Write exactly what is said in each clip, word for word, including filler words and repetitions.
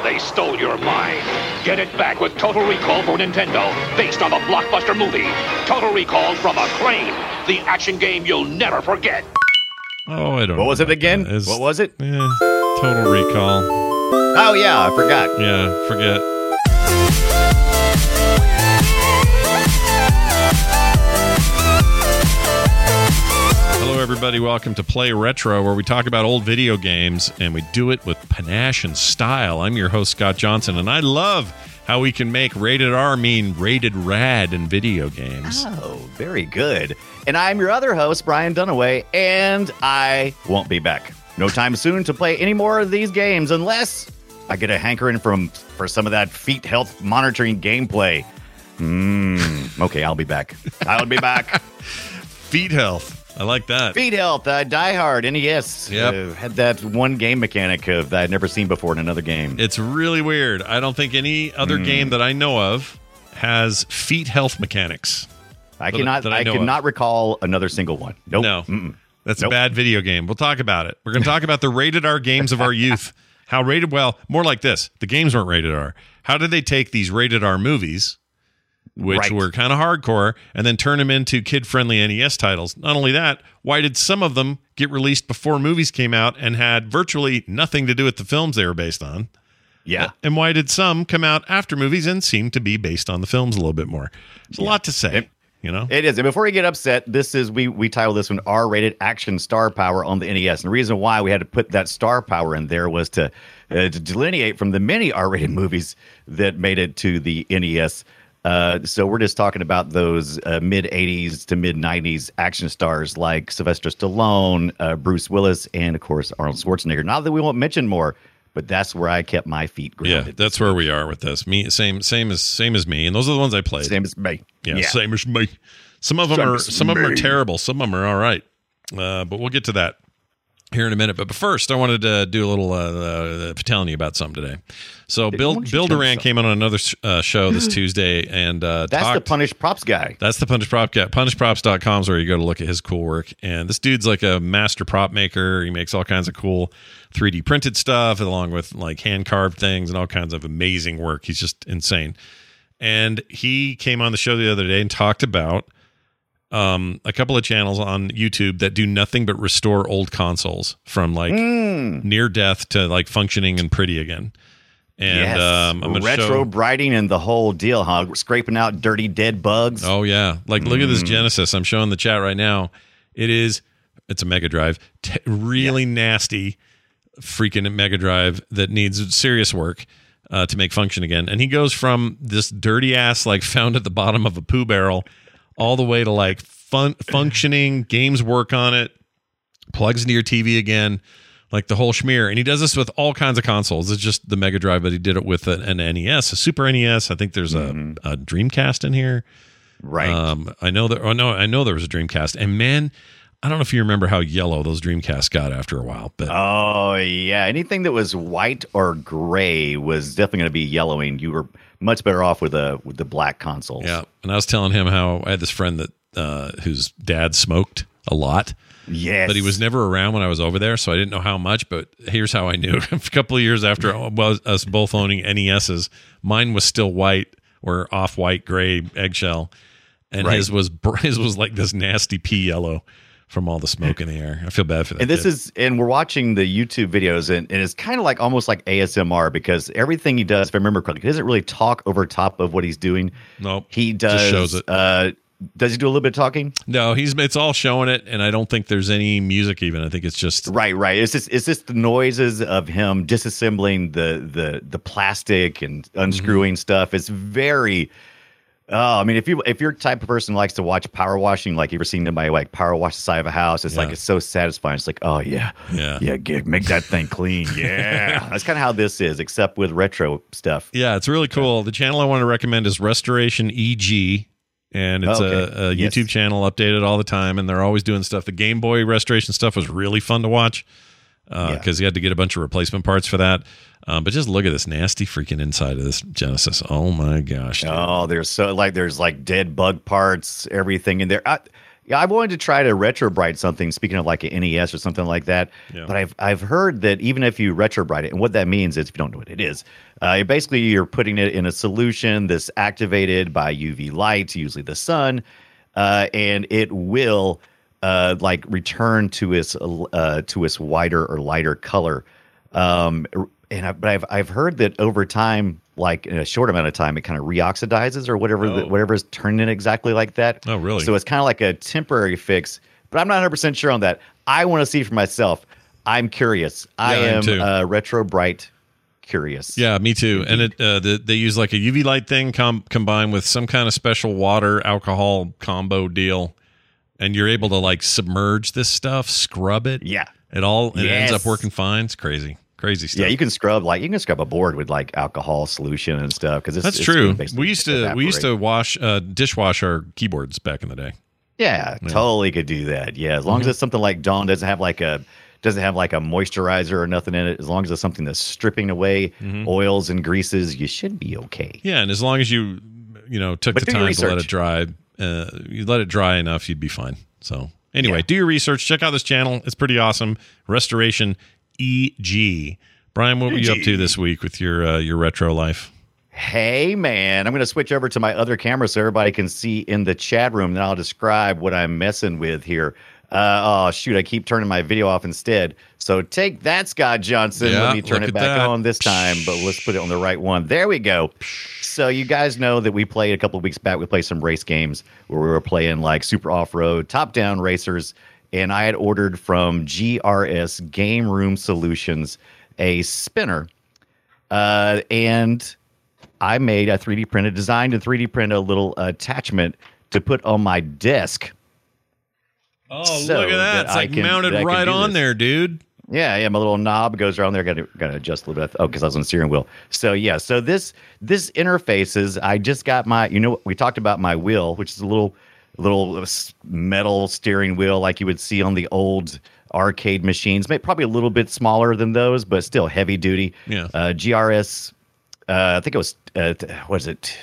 They stole your mind. Get it back with Total Recall for Nintendo, based on the blockbuster movie. Total Recall from Acclaim, the action game you'll never forget. Oh, I don't know. What was it again? Is, what was it? Eh, Total Recall. Oh, yeah, I forgot. Yeah, forget. Hello, everybody. Welcome to Play Retro, where we talk about old video games, and we do it with panache and style. I'm your host, Scott Johnson, and I love how we can make rated R mean rated rad in video games. Oh, very good. And I'm your other host, Brian Dunaway, and I won't be back. No time soon to play any more of these games unless I get a hankering from for some of that feet health monitoring gameplay. Hmm. Okay, I'll be back. I'll be back. Feet health. I like that. Feet health. Uh, Die Hard. N E S. Yep. Uh, had that one game mechanic of that I'd never seen before in another game. It's really weird. I don't think any other mm. game that I know of has feet health mechanics. I cannot. That I, I cannot of. recall another single one. Nope. No. Mm-mm. That's nope. a bad video game. We'll talk about it. We're going to talk about the rated R games of our youth. How rated? Well, more like this. The games weren't rated R. How did they take these rated R movies, which right. were kind of hardcore, and then turn them into kid-friendly N E S titles? Not only that, why did some of them get released before movies came out and had virtually nothing to do with the films they were based on? Yeah. And why did some come out after movies and seem to be based on the films a little bit more? There's a yeah. lot to say. It, You know? It is. And before you get upset, this is we we title this one R-rated action star power on the N E S. And the reason why we had to put that star power in there was to, uh, to delineate from the many R-rated movies that made it to the N E S. Uh, so we're just talking about those uh, mid-eighties to mid-nineties action stars like Sylvester Stallone, uh, Bruce Willis, and, of course, Arnold Schwarzenegger. Not that we won't mention more, but that's where I kept my feet grounded. Yeah, that's where we are with this. Me, same, same as same as me, and those are the ones I played. Same as me. Yeah, yeah. same as me. Some of them same are some me. of them are terrible. Some of them are all right, uh, but we'll get to that here in a minute. But first, I wanted to do a little uh, uh, telling you about something today. So Bill Bill Duran came on another uh, show this Tuesday, and uh, that's talked, the Punished Props guy. That's the Punished Prop guy. Punished Props dot com is where you go to look at his cool work. And this dude's like a master prop maker. He makes all kinds of cool three D printed stuff, along with like hand carved things and all kinds of amazing work. He's just insane. And he came on the show the other day and talked about um, a couple of channels on YouTube that do nothing but restore old consoles from like mm. near death to like functioning and pretty again. And yes. um, I'm gonna retro show, brighting and the whole deal, huh? We're scraping out dirty dead bugs. Oh yeah, like look mm. at this Genesis. I'm showing the chat right now. It is, it's a Mega Drive, T- really yeah. nasty, freaking Mega Drive that needs serious work uh, to make function again. And he goes from this dirty ass like found at the bottom of a poo barrel, all the way to like fun functioning games work on it, plugs into your T V again. Like the whole schmear. And he does this with all kinds of consoles. It's just the Mega Drive, but he did it with an, an N E S, a Super N E S. I think there's mm-hmm. a, a Dreamcast in here. Right. Um, I know that. Oh no, I know there was a Dreamcast. And man, I don't know if you remember how yellow those Dreamcasts got after a while. But oh yeah, anything that was white or gray was definitely going to be yellowing. You were much better off with a with the black consoles. Yeah. And I was telling him how I had this friend that uh, whose dad smoked a lot. Yes. But he was never around when I was over there, so I didn't know how much, but here's how I knew. A couple of years after well, us both owning N E S's, mine was still white or off-white, gray, eggshell, and right. his was his was like this nasty pea yellow from all the smoke in the air. I feel bad for that And this kid. is, and we're watching the YouTube videos, and, and it's kind of like almost like A S M R because everything he does, if I remember correctly, he doesn't really talk over top of what he's doing. Nope. He does. Just shows it. Uh, Does he do a little bit of talking? No, he's it's all showing it, and I don't think there's any music even. I think it's just right, right. It's just it's just the noises of him disassembling the the the plastic and unscrewing mm-hmm. stuff. It's very. Oh, I mean, if you if you're the type of person who likes to watch power washing, like you ever seen anybody like power wash the side of a house, it's yeah. like it's so satisfying. It's like, oh yeah, yeah, yeah, get, make that thing clean. Yeah, that's kind of how this is, except with retro stuff. Yeah, it's really cool. The channel I want to recommend is Restoration E G. And it's okay. a, a yes. YouTube channel updated all the time, and they're always doing stuff. The Game Boy restoration stuff was really fun to watch because uh, yeah. you had to get a bunch of replacement parts for that. Um, but just look at this nasty freaking inside of this Genesis. Oh my gosh! Dude. Oh, there's so like there's like dead bug parts, everything in there. I, Yeah, I wanted to try to retrobrite something. Speaking of like an N E S or something like that, Yeah. but I've I've heard that even if you retrobrite it, and what that means is, if you don't know what it is, uh, basically you're putting it in a solution that's activated by U V light, usually the sun, uh, and it will uh, like return to its uh, to its whiter or lighter color. Um, and I, but I've I've heard that over time, like in a short amount of time, it kind of reoxidizes or whatever Oh. the, whatever is turning it exactly like that. Oh, really? So it's kind of like a temporary fix, but I'm not one hundred percent sure on that. I want to see for myself. I'm curious. I Yeah, I am am too. uh, retro bright curious. Yeah, me too. And it uh, the, they use like a U V light thing com- combined with some kind of special water alcohol combo deal, and you're able to like submerge this stuff, scrub it. Yeah. It all it ends Yes. up working fine. It's crazy, crazy stuff. Yeah, you can scrub like you can scrub a board with like alcohol solution and stuff because That's true. We used to we used to wash uh, dishwash our keyboards back in the day. Yeah, totally could do that. Yeah, as long Mm-hmm. as it's something like Dawn doesn't have like a doesn't have like a moisturizer or nothing in it. As long as it's something that's stripping away Mm-hmm. oils and greases, you should be okay. Yeah, and as long as you you know took But the do your time to let research. it dry, uh, you let it dry enough, you'd be fine. So anyway, Yeah. do your research. Check out this channel; it's pretty awesome. Restoration E G. Brian, what were you up to this week with your uh, your retro life? Hey, man, I'm going to switch over to my other camera so everybody can see in the chat room. Then I'll describe what I'm messing with here. Uh, oh, shoot, I keep turning my video off instead. So take that, Scott Johnson. Yeah, Let me turn look it at back that. on this time, but let's put it on the right one. There we go. So you guys know that we played a couple of weeks back. We played some race games where we were playing like super off-road, top-down racers. And I had ordered from G R S Game Room Solutions a spinner. Uh, and I made a three D printed, designed and three D printed a little attachment to put on my desk. Oh, So look at that! that It's I like can- mounted that I can right do on this. there, dude. Yeah, yeah, my little knob goes around there. Got to got to adjust a little bit. Oh, because I was on the steering wheel. So yeah, so this this interfaces. I just got my. You know, we talked about my wheel, which is a little little metal steering wheel like you would see on the old arcade machines. Maybe probably a little bit smaller than those, but still heavy duty. Yeah. Uh, G R S. Uh, I think it was. Uh, what is it?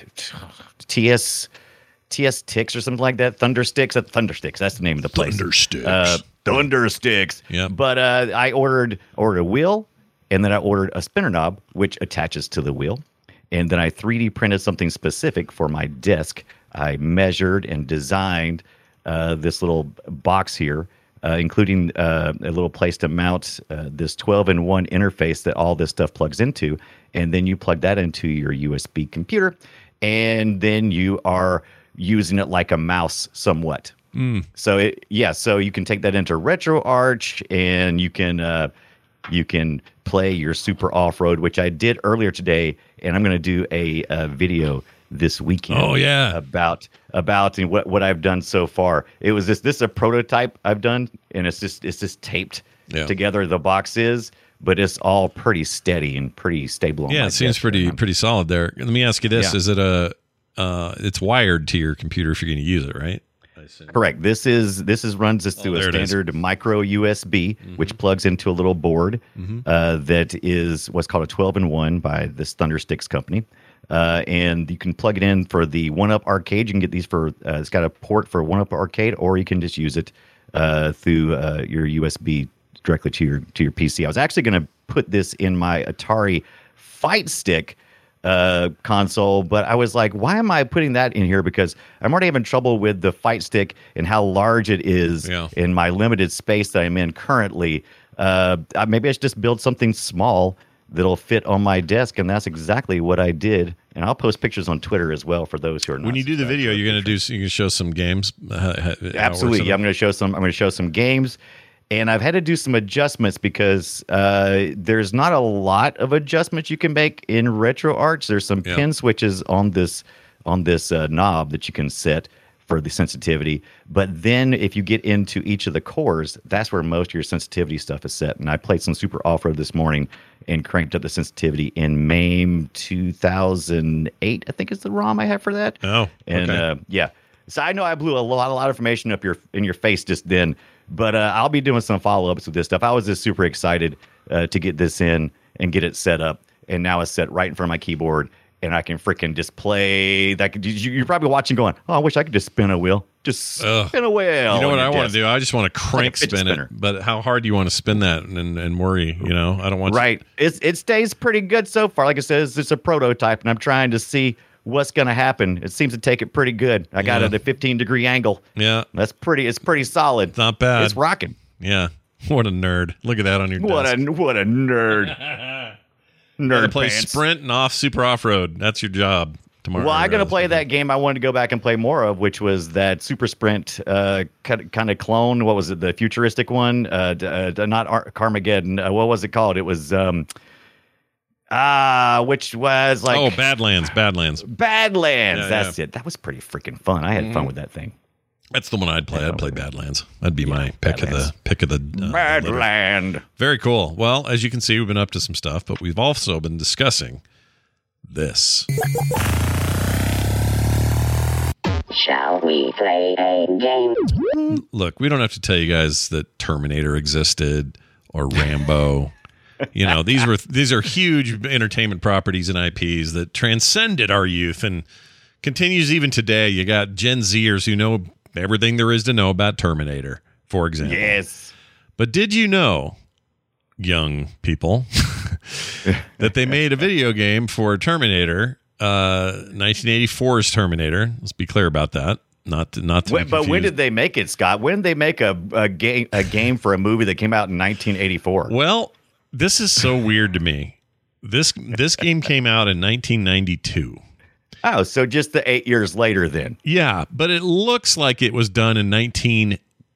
T S. T S Tix or something like that. Thunder Sticks. Uh, Thunder Sticks. That's the name of the place. Thunder Sticks. Uh, Thunder Sticks. Yeah. But uh, I ordered ordered a wheel, and then I ordered a spinner knob, which attaches to the wheel. And then I three D printed something specific for my desk. I measured and designed uh, this little box here, uh, including uh, a little place to mount uh, this twelve in one interface that all this stuff plugs into. And then you plug that into your U S B computer, and then you are using it like a mouse somewhat. So it, yeah, so you can take that into RetroArch, and you can uh, you can play your super off road, which I did earlier today, and I'm going to do a, uh video this weekend. Oh, yeah. about about what what I've done so far. It was this this is a prototype I've done, and it's just it's just taped Yeah. together. The box is, but it's all pretty steady and pretty stable. On Yeah, my it seems desk pretty right now. pretty solid there. Let me ask you this: Yeah. Is it a uh, it's wired to your computer if you're going to use it, right? Correct. This is this is runs this through Oh, a there it is. standard micro U S B, which plugs into a little board uh, that is what's called a twelve in one by this Thunder Sticks company. Uh, and you can plug it in for the One Up Arcade. You can get these for uh, it's got a port for One Up Arcade, or you can just use it uh, through uh, your U S B directly to your to your P C. I was actually going to put this in my Atari Fight Stick uh console, but I was like, why am I putting that in here? Because I'm already having trouble with the Fight Stick and how large it is Yeah. in my limited space that I'm in currently. Uh I- maybe I should just build something small that'll fit on my desk, and that's exactly what I did. And I'll post pictures on Twitter as well for those who are not. When you do the subscribed video, to it. you're going to do you can show some games. Uh, how- how it Absolutely. works. Yeah, I'm going to show some. I'm going to show some games, and I've had to do some adjustments because uh, there's not a lot of adjustments you can make in RetroArch. There's some Yeah. pin switches on this on this uh, knob that you can set for the sensitivity. But then if you get into each of the cores, that's where most of your sensitivity stuff is set. And I played some super off-road this morning and cranked up the sensitivity in MAME two thousand eight, I think is the ROM I have for that. Oh, And okay. uh, yeah, so I know I blew a lot, a lot of information up your in your face just then, but uh, I'll be doing some follow ups with this stuff. I was just super excited uh, to get this in and get it set up, and now it's set right in front of my keyboard, and I can freaking just play. That could, you- you're probably watching, going, "Oh, I wish I could just spin a wheel, just Ugh. spin a wheel." You know what on I your want desk. to do? I just want to crank fidget spin it. spinner. But how hard do you want to spin that and, and worry? You know, I don't want Right. It's, it stays pretty good so far. Like I said, it's, it's a prototype, and I'm trying to see what's going to happen. It seems to take it pretty good. I got Yeah. it at a fifteen degree angle. Yeah, That's pretty. It's pretty solid. it's not bad. It's rocking. Yeah. What a nerd. Look at that on your What desk. a what a nerd. Gotta Nerd play pants. sprint and off super off road. That's your job tomorrow. Well, I'm going to Uh, play that game I wanted to go back and play more of, which was that Super Sprint uh, kind of clone. What was it? The futuristic one? Uh, d- uh, d- not Ar- Carmageddon. Uh, what was it called? It was, um, ah, which was like Oh, Badlands. Badlands. Badlands. Yeah, That's it. That was pretty freaking fun. I had Mm-hmm. fun with that thing. That's the one I'd play. I'd play Badlands. That'd be my pick of Badlands. the pick of the uh, litter. Badland. Very cool. Well, as you can see, we've been up to some stuff, but we've also been discussing this. Shall we play a game? Look, we don't have to tell you guys that Terminator existed or Rambo. You know, these were these are huge entertainment properties and I Ps that transcended our youth and continues even today. You got Gen Zers who know everything there is to know about Terminator, for example. Yes. But did you know, young people, that they made a video game for Terminator, uh, nineteen eighty-four's Terminator? Let's be clear about that. Not to, not to When, be but when confused. did they make it, Scott? When did they make a, a game a game for a movie that came out in nineteen eighty-four? Well, this is so weird to me. This this game came out in nineteen ninety-two. Oh, so just the eight years later then. Yeah, but it looks like it was done in nineteen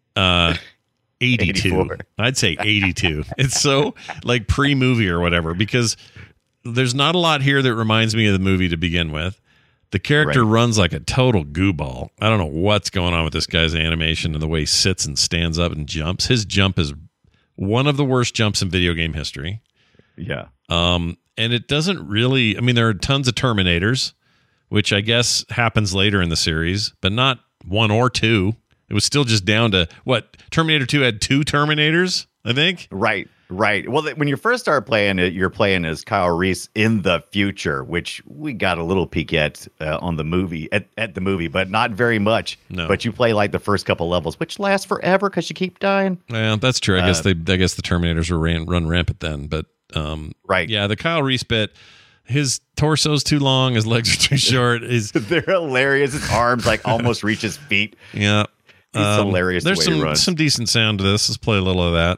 eighty-two. eighty-four. I'd say eighty-two. It's so like pre-movie or whatever, because there's not a lot here that reminds me of the movie to begin with. The character Right. runs like a total goo ball. I don't know what's going on with this guy's animation and the way he sits and stands up and jumps. His jump is one of the worst jumps in video game history. Yeah. Um, and it doesn't really, I mean, there are tons of Terminators, which I guess happens later in the series, but not one or two. It was still just down to what? Terminator two had two Terminators, I think. Right. Right. Well, th- when you first start playing it, you're playing as Kyle Reese in the future, which we got a little peek at uh, on the movie at, at the movie, but not very much. No. But you play like the first couple levels, which last forever because you keep dying. Yeah, that's true. I Uh, guess they, I guess the Terminators were ran, run rampant then, but um, Right. yeah, the Kyle Reese bit, his torso's too long, his legs are too short. Is They're hilarious. His arms like almost reach his feet. yeah, He's hilarious the There's way he some runs. some decent sound to this. Let's play a little of that.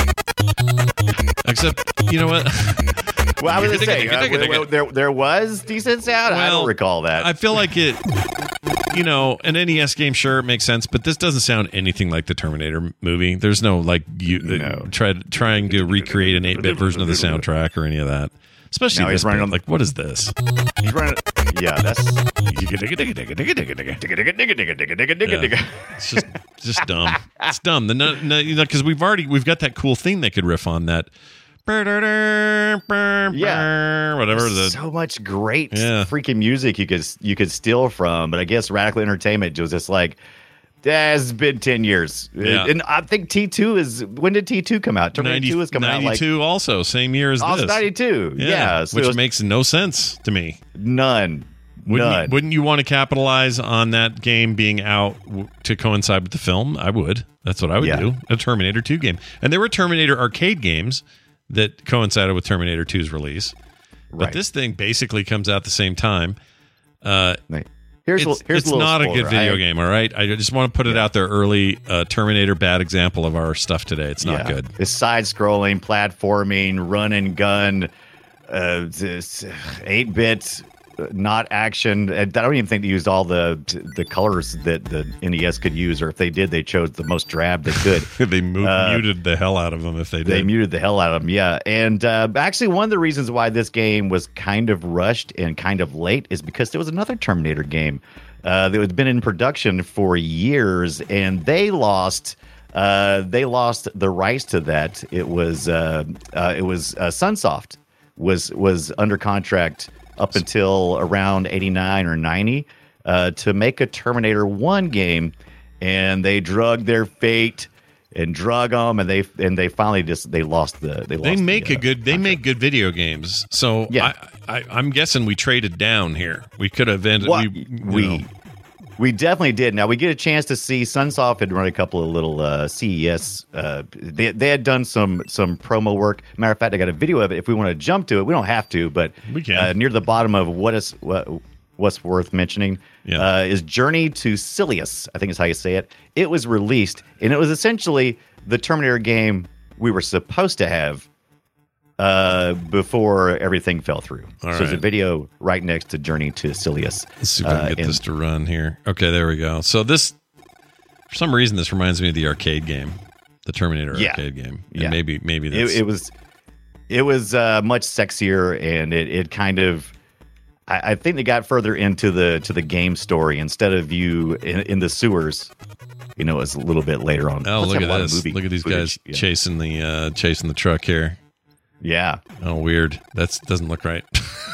Except, you know what? Well, I was going to say, uh, well, well, there, there was decent sound. I Well, don't recall that. I feel like it, you know, an N E S game, sure, it makes sense, but this doesn't sound anything like the Terminator movie. There's no like you No. try trying to recreate an eight-bit version of the soundtrack or any of that. Especially No, he's this running bit. on- like, what is this? He's running. Yeah, that's. Yeah. It's just just dumb. It's dumb. The no, no, you know, because we've already we've got that cool theme they could riff on that. Yeah. whatever the so much great Yeah. freaking music you could you could steal from, but I guess Radical Entertainment was just like, "Yeah, it's been ten years." Yeah. And I think T two is when did T two come out? Terminator ninety, two is coming out like ninety-two also same year as oh, this. it's ninety-two. Yeah, Yeah, so which it was makes no sense to me. none. Wouldn't none. you, wouldn't you want to capitalize on that game being out w- to coincide with the film? I would. That's what I would Yeah. do. A Terminator two game. And there were Terminator arcade games that coincided with Terminator two's release. But Right. this thing basically comes out the same time. Uh, Right. Here's a, it's here's it's a little not a spoiler. good video I- game, all right? I just want to put it out there early. Uh, Terminator, bad example of our stuff today. It's not Yeah. good. It's side-scrolling, platforming, run and gun, uh, eight-bit, not action. And I don't even think they used all the the colors that the N E S could use, or if they did, they chose the most drab they could. they mo- Uh, muted the hell out of them if they did. They muted the hell out of them, yeah. And uh, actually, one of the reasons why this game was kind of rushed and kind of late is because there was another Terminator game uh, that had been in production for years, and they lost. Uh, they lost the rights to that. It was uh, uh, it was uh, Sunsoft was was under contract up until around eighty-nine or ninety uh, to make a Terminator one game, and they drug their fate and drug them, and they and they finally just they lost the they lost They make the, a uh, good. They contract. make good video games. So Yeah. I, I, I'm guessing we traded down here. We could have ended. Well, we you we know. we definitely did. Now we get a chance to see Sunsoft had run a couple of little uh, C E S. Uh, they they had done some some promo work. Matter of fact, I got a video of it. If we want to jump to it, we don't have to, but We can. Uh, near the bottom of what is what what's worth mentioning Yeah. uh, is Journey to Silius. I think is how you say it. It was released, and it was essentially the Terminator game we were supposed to have uh, before everything fell through. All so there's a right. video right next to Journey to Silius. Let's see if I can Uh, get and- this to run here. Okay, there we go. So this, for some reason, this reminds me of the arcade game, the Terminator Yeah. arcade game. And Yeah. maybe maybe It, that's it was it was uh, much sexier, and it, it kind of I, I think they got further into the to the game story instead of you in, in the sewers. You know, it was a little bit later on. Oh, Plus, look they at have a lot of this! movie Look at these footage. guys Yeah. chasing the uh, chasing the truck here. Yeah. Oh, weird. That doesn't look right.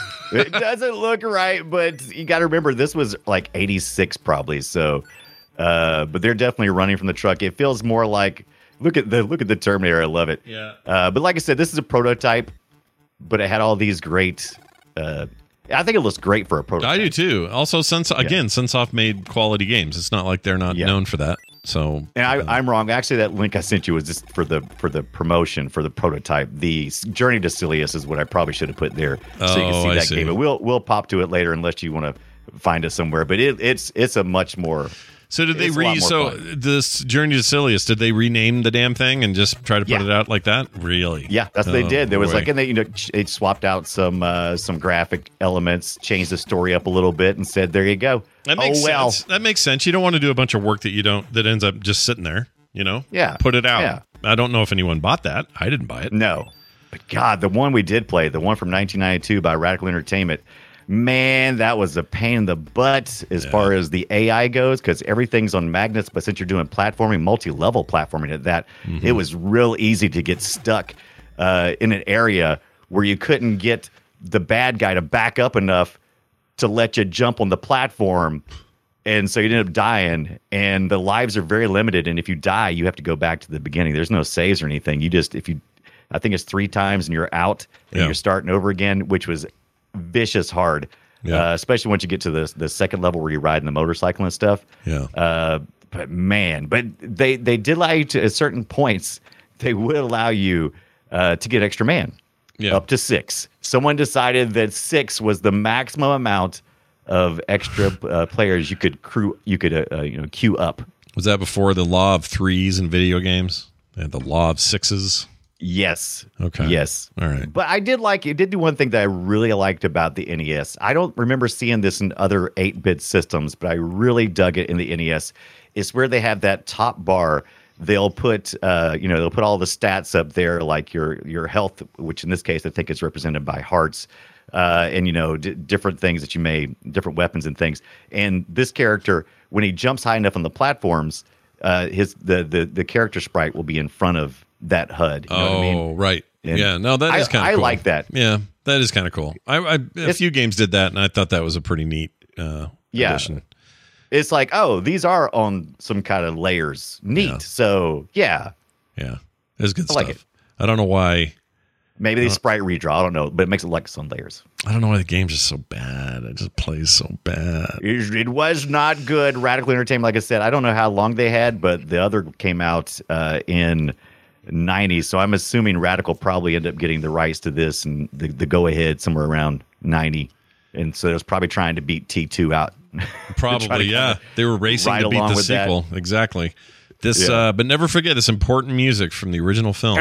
It doesn't look right, but you got to remember this was like eighty-six probably. So, uh, but they're definitely running from the truck. It feels more like look at the look at the Terminator. I love it. Yeah. Uh, but like I said, this is a prototype, but it had all these great. Uh, I think it looks great for a prototype. I do too. Also, Sunsoft again, Sunsoft made quality games. It's not like they're not Yeah. known for that. So And I, I'm wrong. Actually, that link I sent you was just for the for the promotion for the prototype. The s- Journey to Silius is what I probably should have put there, so you Oh, can see I that see. game. But we'll we'll pop to it later unless you want to find it somewhere. But it, it's it's a much more. So did they It's a lot re? more So fun. this Journey to Silius, did they rename the damn thing and just try to put Yeah. it out like that? Really? Yeah, that's what they Oh, did. There was boy. like, and they you know ch- they swapped out some uh, some graphic elements, changed the story up a little bit, and said, "There you go." That makes oh well. sense. That makes sense. You don't want to do a bunch of work that you don't that ends up just sitting there. You know? Yeah. Put it out. Yeah. I don't know if anyone bought that. I didn't buy it. No, but God, the one we did play, the one from nineteen ninety-two by Radical Entertainment, man, that was a pain in the butt as Yeah. far as the A I goes, because everything's on magnets. But since you're doing platforming, multi-level platforming at that, Mm-hmm. it was real easy to get stuck uh, in an area where you couldn't get the bad guy to back up enough to let you jump on the platform. And so you end up dying, and the lives are very limited. And if you die, you have to go back to the beginning. There's no saves or anything. You just, if you, I think it's three times and you're out and Yeah. you're starting over again, which was vicious hard, Yeah. uh, especially once you get to the the second level where you're riding the motorcycle and stuff. Yeah. Uh, but man, but they they did allow you to at certain points. They would allow you uh, to get extra man, Yeah. up to six. Someone decided that six was the maximum amount of extra uh, players you could crew you could uh, uh, you know queue up. Was that before the law of threes in video games? They had the law of sixes. Yes. Okay. Yes. All right. But I did like it. Did do one thing that I really liked about the N E S. I don't remember seeing this in other eight-bit systems, but I really dug it in the N E S. It's where they have that top bar. They'll put, uh, you know, they'll put all the stats up there, like your your health, which in this case I think is represented by hearts, uh, and you know, d- different things that you may, different weapons and things. And this character, when he jumps high enough on the platforms, uh, his the the the character sprite will be in front of that H U D. You know Oh, what I mean? right. And yeah. No, that I- is kind of I cool. like that. Yeah, that is kind of cool. I, I a It's- few games did that, and I thought that was a pretty neat uh, Yeah. addition. It's like, oh, these are on some kind of layers. Neat. Yeah. So yeah, Yeah, it was good I stuff. like it. I don't know why. maybe they sprite redraw. I don't know, but it makes it like some layers. I don't know why the game's just so bad. It just plays so bad. It, it was not good. Radical Entertainment, like I said, I don't know how long they had, but the other came out uh, in ninety. So I'm assuming Radical probably ended up getting the rights to this and the, the go ahead somewhere around ninety. And so it was probably trying to beat T two out. Probably, yeah. They were racing ride to beat along the with that. sequel. Exactly. This, Yeah. uh, but never forget this important music from the original film.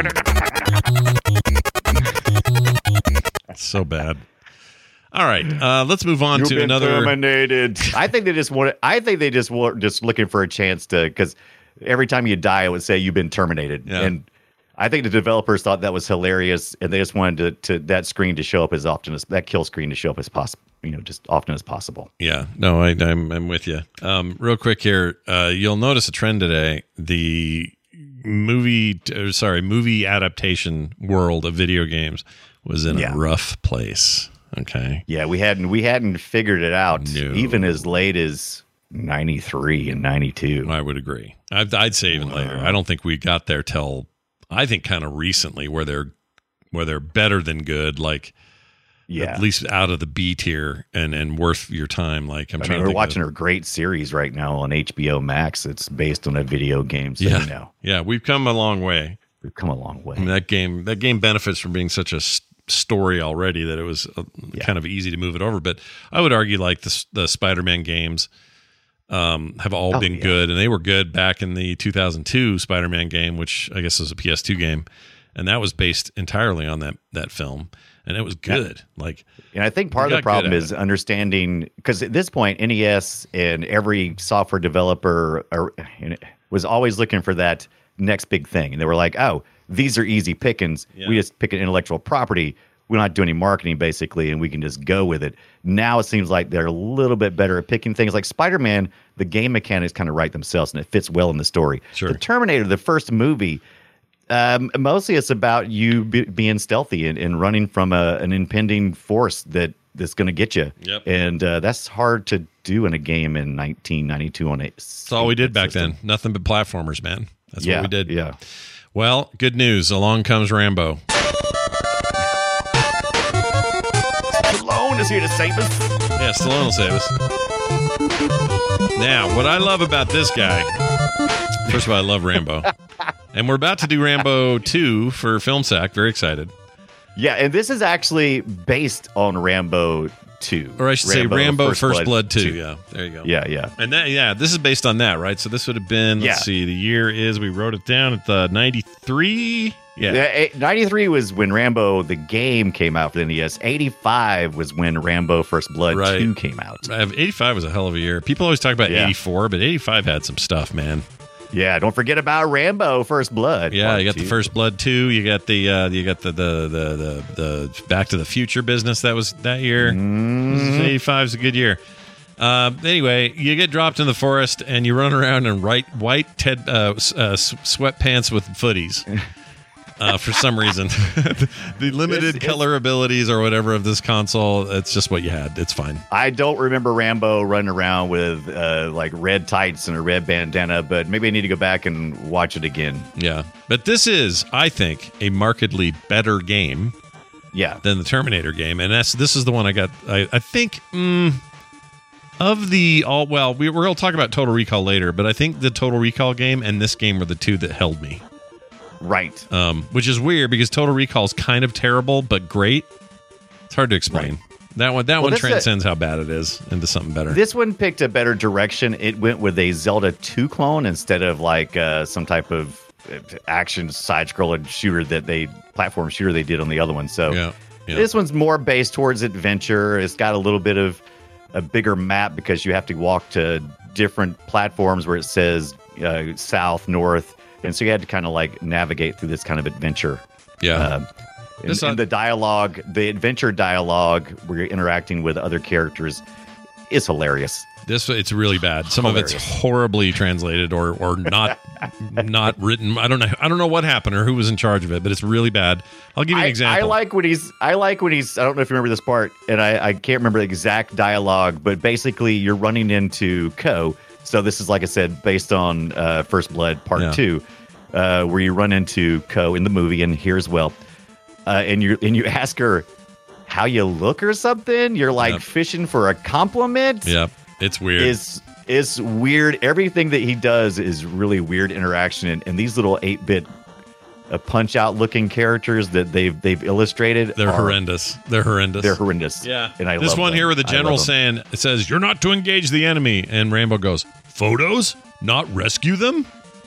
It's so bad. All right, uh, let's move on You've to been another. terminated. I think they just wanted. I think they just were just looking for a chance to, because every time you die, it would say you've been terminated. Yeah. And I think the developers thought that was hilarious, and they just wanted to, to that screen to show up as often as that kill screen to show up as possible. You know, just often as possible. Yeah, no, I, I'm I'm with you. Um, real quick here, uh, you'll notice a trend today. The movie, uh, sorry, movie adaptation world of video games was in Yeah. a rough place. Okay, Yeah, we hadn't we hadn't figured it out No. even as late as ninety-three and ninety-two. I would agree. I'd, I'd say even later. I don't think we got there till I think kind of recently, where they're where they're better than good, like Yeah. at least out of the B tier and and worth your time. Like I'm I trying mean, to we're think watching of, a great series right now on H B O Max. It's based on a video game. So, yeah, you know, yeah, we've come a long way. we've come a long way. I mean, that game that game benefits from being such a s- story already that it was uh, Yeah. kind of easy to move it over. But I would argue like the the Spider-Man games um, have all Oh, been yeah. good, and they were good back in the two thousand two Spider-Man game, which I guess was a P S two game, and that was based entirely on that that film, and it was good. Like, And I think part We of the got good problem at is it. understanding, because at this point, N E S and every software developer are, you know, was always looking for that next big thing. And they were like, oh, these are easy pickings. Yeah. We just pick an intellectual property. We don't have to do any marketing, basically, and we can just go with it. Now it seems like they're a little bit better at picking things. Like Spider-Man, the game mechanics kind of write themselves, and it fits well in the story. Sure. The Terminator, the first movie, um, mostly it's about you be, being stealthy and, and running from a, an impending force that that's going to get you. Yep. And uh, that's hard to do in a game in nineteen ninety-two on a. that's all we did back then. Nothing but platformers, man. That's yeah, what we did. Yeah. Well, good news. Along comes Rambo. Stallone is here to save us. Yeah, Stallone will save us. Now, what I love about this guy, first of all, I love Rambo. And we're about to do Rambo two for FilmSack. Very excited. Yeah, and this is actually based on Rambo two. Or I should say Rambo First, Blood, two. Yeah, there you go. Yeah, yeah. And that, yeah, this is based on that, right? So this would have been, let's Yeah. see, the year is, we wrote it down at the ninety-three. Yeah. Yeah, eh, ninety-three was when Rambo the game came out for the N E S. eighty-five was when Rambo First Blood Right. two came out. I have- eighty-five was a hell of a year. People always talk about Yeah. eighty-four, but eighty-five had some stuff, man. Yeah, don't forget about Rambo First Blood. Yeah, Part you got two. the First Blood two. You got the uh, you got the the, the the the Back to the Future business that was that year. Mm-hmm. eighty-five is a good year. Uh, anyway, you get dropped in the forest and you run around in right, white Ted uh, s- uh, s- sweatpants with footies. Uh, for some reason, the, the limited It's- color abilities or whatever of this console, it's just what you had. It's fine. I don't remember Rambo running around with uh, like red tights and a red bandana, but maybe I need to go back and watch it again. Yeah, but this is, I think, a markedly better game Yeah. than the Terminator game, and that's this is the one I got. I, I think mm, of the all. Well, we, we're going to talk about Total Recall later, but I think the Total Recall game and this game were the two that held me. Right. Um, which is weird because Total Recall is kind of terrible but great. It's hard to explain. Right. That one, that Well, one this is a- transcends how bad it is into something better. This one picked a better direction. It went with a Zelda two clone instead of like uh, some type of uh, action side scroller shooter that they platform shooter they did on the other one. So yeah, yeah. this one's more based towards adventure. It's got a little bit of a bigger map because you have to walk to different platforms where it says uh, south, north, and so you had to kind of like navigate through this kind of adventure. yeah. Um, and, This, uh, and the dialogue, the adventure dialogue, where you're interacting with other characters, is hilarious. This it's really bad. Some of it's Hilarious. horribly translated or or not not written. I don't know. I don't know what happened or who was in charge of it, but it's really bad. I'll give you an I, example. I like when he's. I like when he's. I don't know if you remember this part, and I, I can't remember the exact dialogue, but basically you're running into Ko. So this is like I said, based on uh, First Blood Part Yeah. Two, uh, where you run into Ko in the movie, and here as well, uh, and you and you ask her how you look or something. You're like Yep. fishing for a compliment. Yeah, it's weird. Is is weird. Everything that he does is really weird interaction, and, and these little eight bit uh, punch out looking characters that they've they've illustrated. They're are- horrendous. They're horrendous. They're horrendous. Yeah. and I this love one them. here with the I general love them. saying it says you're not to engage the enemy, and Rambo goes photos, not rescue them.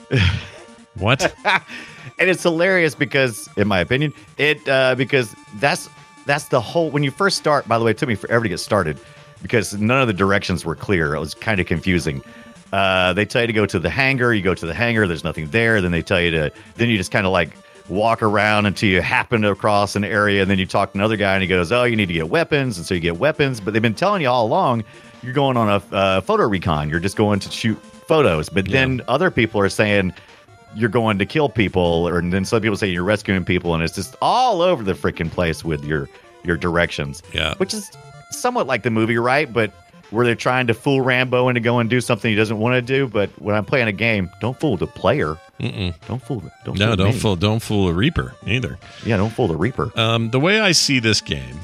What? and it's hilarious because, in my opinion, it uh, because that's that's the whole. When you first start, by the way, it took me forever to get started because none of the directions were clear. It was kind of confusing. Uh, they tell you to go to the hangar. You go to the hangar. There's nothing there. Then they tell you to. Then you just kind of like walk around until you happen across an area. And then you talk to another guy, and he goes, "Oh, you need to get weapons." And so you get weapons. But they've been telling you all along, you're going on a uh, photo recon. You're just going to shoot photos. But then other people are saying you're going to kill people, or and then some people say you're rescuing people, and it's just all over the freaking place with your your directions. Yeah. Which is somewhat like the movie, right? But where they're trying to fool Rambo into going and do something he doesn't want to do. But when I'm playing a game, don't fool the player. Mm-mm. Don't fool. Don't No, fool don't me. fool. Don't fool a Reaper either. Yeah, don't fool the Reaper. Um, the way I see this game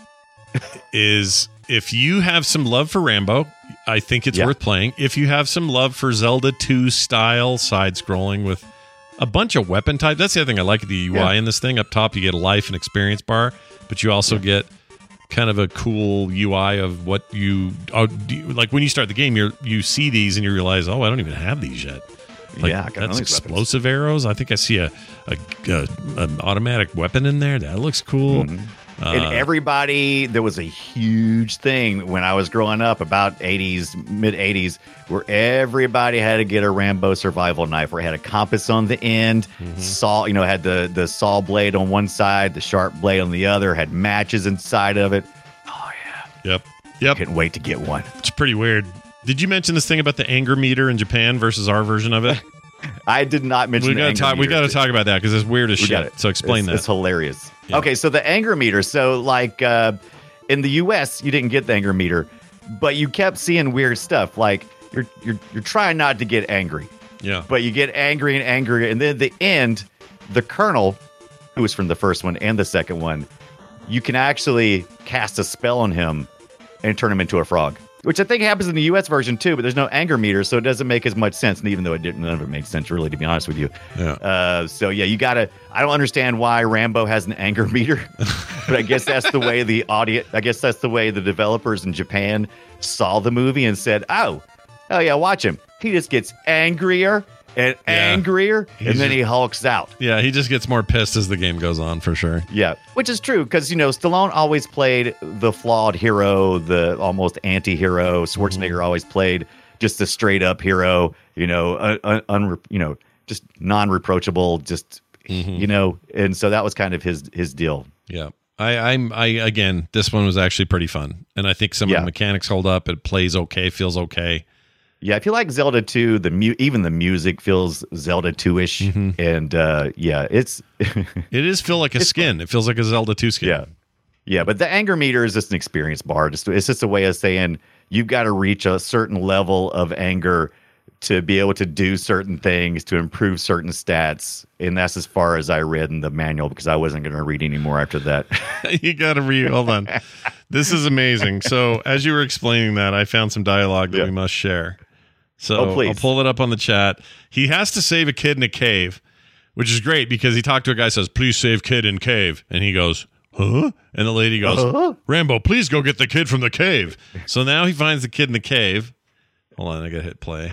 is, if you have some love for Rambo, I think it's Yeah. worth playing. If you have some love for Zelda two style side scrolling with a bunch of weapon types, that's the other thing I like the U I Yeah. in this thing. Up top, you get a life and experience bar, but you also get kind of a cool U I of what you, oh, do you like when you start the game. You you see these and you realize, oh, I don't even have these yet. Like, Yeah, I got none of that's these weapons. explosive arrows. I think I see a, a, a an automatic weapon in there. That looks cool. Mm-hmm. Uh, And everybody, there was a huge thing when I was growing up, about eighties, mid eighties, where everybody had to get a Rambo survival knife, where it had a compass on the end, Mm-hmm. saw, you know, had the, the saw blade on one side, the sharp blade on the other, had matches inside of it. Oh, yeah. Yep. Yep. Couldn't wait to get one. It's pretty weird. Did you mention this thing about the anger meter in Japan versus our version of it? I did not mention we the gotta anger talk. We meter. got to talk about that because it's weird as We got shit. it. So explain it's, that. It's hilarious. Yeah. Okay, so the anger meter. So, like, uh, in the U S, you didn't get the anger meter, but you kept seeing weird stuff. Like, you're you're you're trying not to get angry, yeah. but you get angry and angry, and then at the end, the colonel, who was from the first one and the second one, you can actually cast a spell on him and turn him into a frog. Which I think happens in the U S version too, but there's no anger meter, so it doesn't make as much sense. And even though it didn't, none of it made sense, really, to be honest with you. Yeah. Uh, so yeah, you gotta. I don't understand why Rambo has an anger meter, but I guess that's the way the audience. I guess that's the way the developers in Japan saw the movie and said, "Oh, oh yeah, watch him. He just gets angrier and Yeah. angrier, He's and then just- he hulks out." Yeah, he just gets more pissed as the game goes on, for sure. Yeah, which is true because, you know, Stallone always played the flawed hero, the almost anti-hero. Schwarzenegger Mm-hmm. always played just a straight up hero, you know, un, un, un, you know, just non-reproachable, just Mm-hmm. you know, and so that was kind of his his deal. Yeah. I, I'm I again, this one was actually pretty fun. And I think some of Yeah. the mechanics hold up. It plays okay, feels okay. Yeah, if you like Zelda two, the mu- even the music feels Zelda two-ish, Mm-hmm. and uh, yeah, it's It is feel like a skin. It feels like a Zelda two skin. yeah, yeah. But the anger meter is just an experience bar. Just it's just a way of saying you've got to reach a certain level of anger to be able to do certain things, to improve certain stats, and that's as far as I read in the manual because I wasn't going to read any more after that. You got to read. Hold on. This is amazing. So, as you were explaining that, I found some dialogue that Yeah. we must share. So, Oh, please. I'll pull it up on the chat. He has to save a kid in a cave, which is great because he talked to a guy, says, "Please save kid in cave." And he goes, "Huh?" And the lady goes, Uh-huh. "Rambo, please go get the kid from the cave." So now he finds the kid in the cave. Hold on, I got to hit play.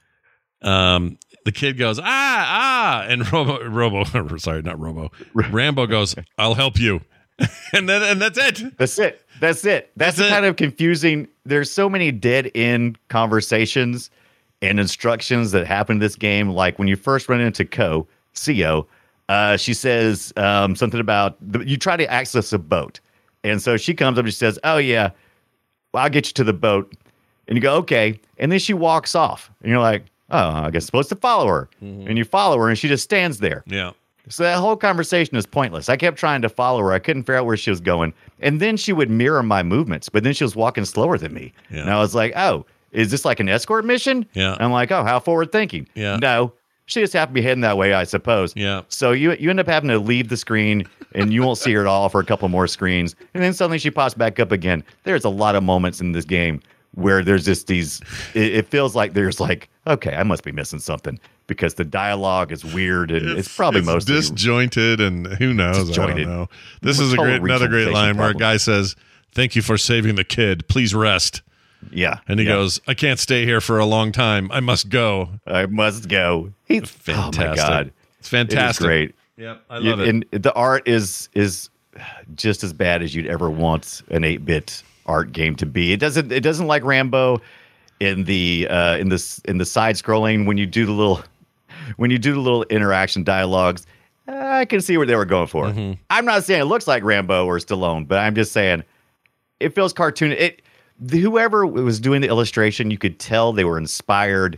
Um, the kid goes, ah, ah, and Robo, Robo, sorry, not Robo, Rambo goes, "I'll help you," and then and that's it. That's it. That's it. That's, That's it. kind of confusing. There's so many dead end conversations and instructions that happen in this game. Like when you first run into Ko, C O, uh, she says um, something about the, you try to access a boat. And so she comes up and she says, "Oh, yeah, well, I'll get you to the boat." And you go, "Okay." And then she walks off. And you're like, "Oh, I guess I'm supposed to follow her." Mm-hmm. And you follow her and she just stands there. Yeah. So that whole conversation is pointless. I kept trying to follow her. I couldn't figure out where she was going. And then she would mirror my movements, but then she was walking slower than me. Yeah. And I was like, "Oh, is this like an escort mission?" Yeah. I'm like, "Oh, how forward thinking." Yeah. No, she just happened to be heading that way, I suppose. Yeah. So you you end up having to leave the screen and you won't see her at all for a couple more screens. And then suddenly she pops back up again. There's a lot of moments in this game where there's just these, it, it feels like there's like, okay, I must be missing something because the dialogue is weird and it's, probably it's mostly disjointed and who knows? Disjointed. I don't know. This It's is a total great, another great regionalization line where a problem. guy says, "Thank you for saving the kid. Please rest." yeah. And he yeah. goes, "I can't stay here for a long time. I must go." I must go. He's Fantastic. Oh my god, It's fantastic. It is great. Yep, I love it. And the art is is just as bad as you'd ever want an eight-bit art game to be. It doesn't. It doesn't like Rambo in the uh, in this in the side scrolling when you do the little when you do the little interaction dialogues. I can see where they were going for. Mm-hmm. I'm not saying it looks like Rambo or Stallone, but I'm just saying it feels cartoon. It whoever was doing the illustration, you could tell they were inspired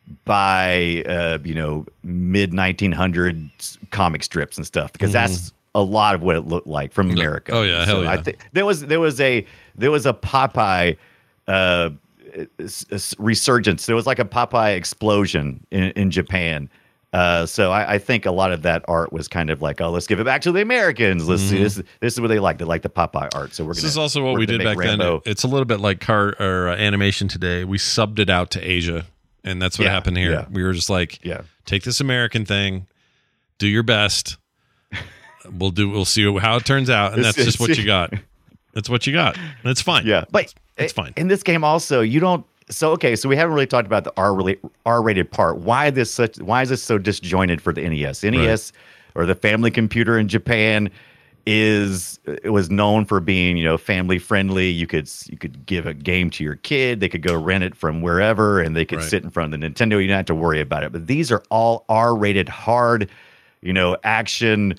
by uh, you know mid nineteen hundreds comic strips and stuff because that's a lot of what it looked like from America. Oh, yeah, hell yeah. I think there was there was a there was a Popeye uh, s- s- resurgence. There was like a Popeye explosion in, in Japan. Uh, so I, I think a lot of that art was kind of like, oh, let's give it back to the Americans. Let's see this. This is what they like. They like the Popeye art. So we're This gonna, is also what we're we gonna did make back Rambo. then. It's a little bit like car or uh, animation today. We subbed it out to Asia, and that's what Yeah, happened here. yeah. We were just like, Yeah. take this American thing, do your best. We'll do. We'll see how it turns out, and It's- that's just it's- what you got. That's what you got. And it's fine. Yeah, but It's fine. In this game, also, you don't. So okay, so we haven't really talked about the R rela- R-rated part. Why this such? Why is this so disjointed for the N E S? N E S or the family computer in Japan is it was known for being you know family friendly. You could you could give a game to your kid. They could go rent it from wherever, and they could Right. sit in front of the Nintendo. You don't have to worry about it. But these are all R-rated, hard, you know, action,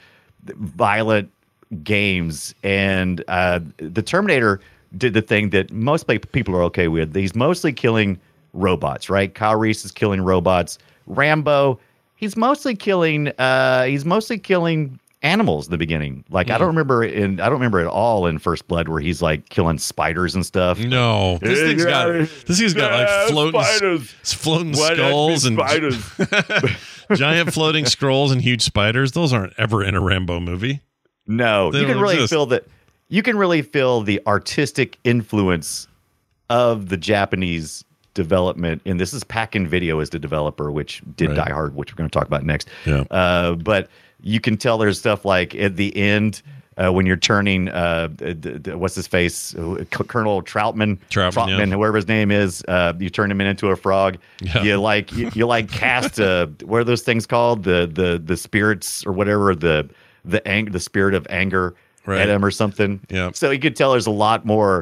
violent games, and uh, the Terminator did the thing that most pe- people are okay with. He's mostly killing robots, right? Kyle Reese is killing robots. Rambo, he's mostly killing. Uh, he's mostly killing animals in the beginning. Like I don't remember in. I don't remember at all in First Blood where he's like killing spiders and stuff. No, this thing's got this thing's got like floating Spiders. floating Why not be skulls and spiders? giant floating scrolls and huge spiders. Those aren't ever in a Rambo movie. No, They you can don't really exist. feel that. You can really feel the artistic influence of the Japanese development. And this is Pack-In Video as the developer, which did Right. Die Hard, which we're going to talk about next. Yeah. Uh, but you can tell there's stuff like at the end uh, when you're turning uh, d- d- what's his face, uh, C- Colonel Troutman, Troutman, yeah. whoever his name is. Uh, you turn him into a frog. Yeah. You like you, you like cast uh, what are those things called? The the the spirits or whatever the the ang- the spirit of anger Right. at him or something. Yeah. So you could tell there's a lot more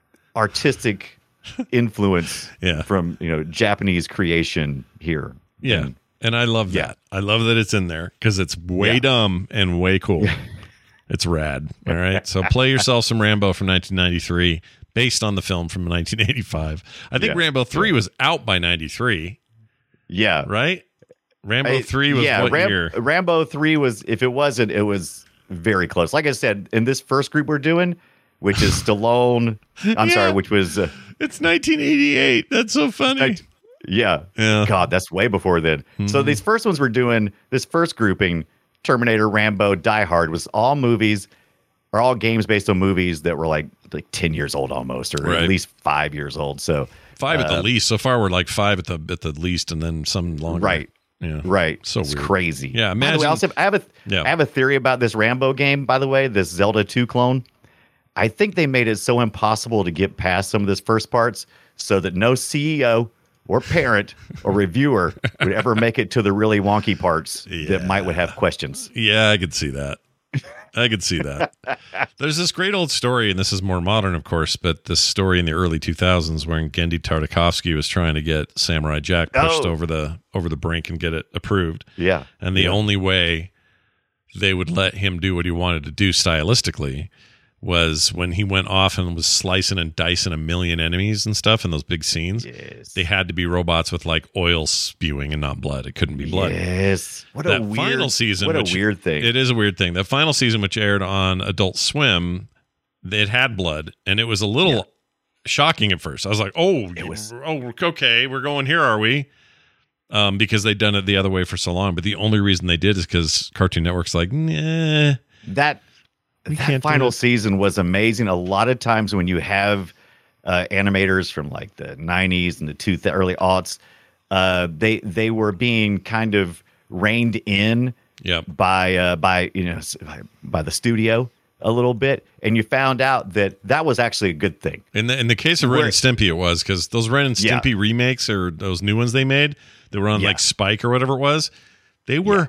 artistic influence Yeah. from you know Japanese creation here. Yeah. And- And I love Yeah. that. I love that it's in there because it's way Yeah. dumb and way cool. It's rad. All right. So play yourself some Rambo from nineteen ninety-three based on the film from nineteen eighty-five. I think Yeah. Rambo three was out by ninety-three, yeah. right? Rambo I- three was yeah, what Ram- year? Rambo three was, if it wasn't, it was very close. Like I said, in this first group we're doing, which is Stallone, I'm Yeah. sorry, which was, uh, It's nineteen eighty-eight. That's so funny. Right. yeah. Yeah. God, that's way before then. So these first ones we're doing, this first grouping, Terminator, Rambo, Die Hard, was all movies, are all games based on movies that were like like ten years old almost, or Right. at least five years old. So, Five at the uh, least. So far, we're like five at the at the least, and then some longer. Right. Yeah. Right. So it's weird. crazy. Yeah, By the way, imagine- I, also, I have a Yeah. I have a theory about this Rambo game, by the way, this Zelda two clone. I think they made it so impossible to get past some of this first parts so that no C E O or parent or reviewer would ever make it to the really wonky parts that might would have questions. Yeah, I could see that. I could see that. There's this great old story, and this is more modern, of course, but this story in the early two thousands when Gendy Tartakovsky was trying to get Samurai Jack pushed Oh. over the over the brink and get it approved. Yeah. And the Yeah. only way they would let him do what he wanted to do stylistically was when he went off and was slicing and dicing a million enemies and stuff in those big scenes. Yes. They had to be robots with like oil spewing and not blood. It couldn't be blood. Yes. What That a weird final season, What which- a weird thing. It is a weird thing. That final season, which aired on Adult Swim, it had blood, and it was a little Yeah. shocking at first. I was like, "Oh, It was- oh, okay, we're going here, are we?" Um, because they'd done it the other way for so long. But the only reason they did is because Cartoon Network's like, "Nah, that We that can't do final it. season was amazing. A lot of times when you have uh, animators from like the nineties and the two th- early aughts, uh, they they were being kind of reined in yep, by uh, by you know s- by, by the studio a little bit, and you found out that that was actually a good thing. In the in the case of Ren Where- and Stimpy, it was because those Ren and Yeah. Stimpy remakes or those new ones they made, they were on Yeah. like Spike or whatever it was. They were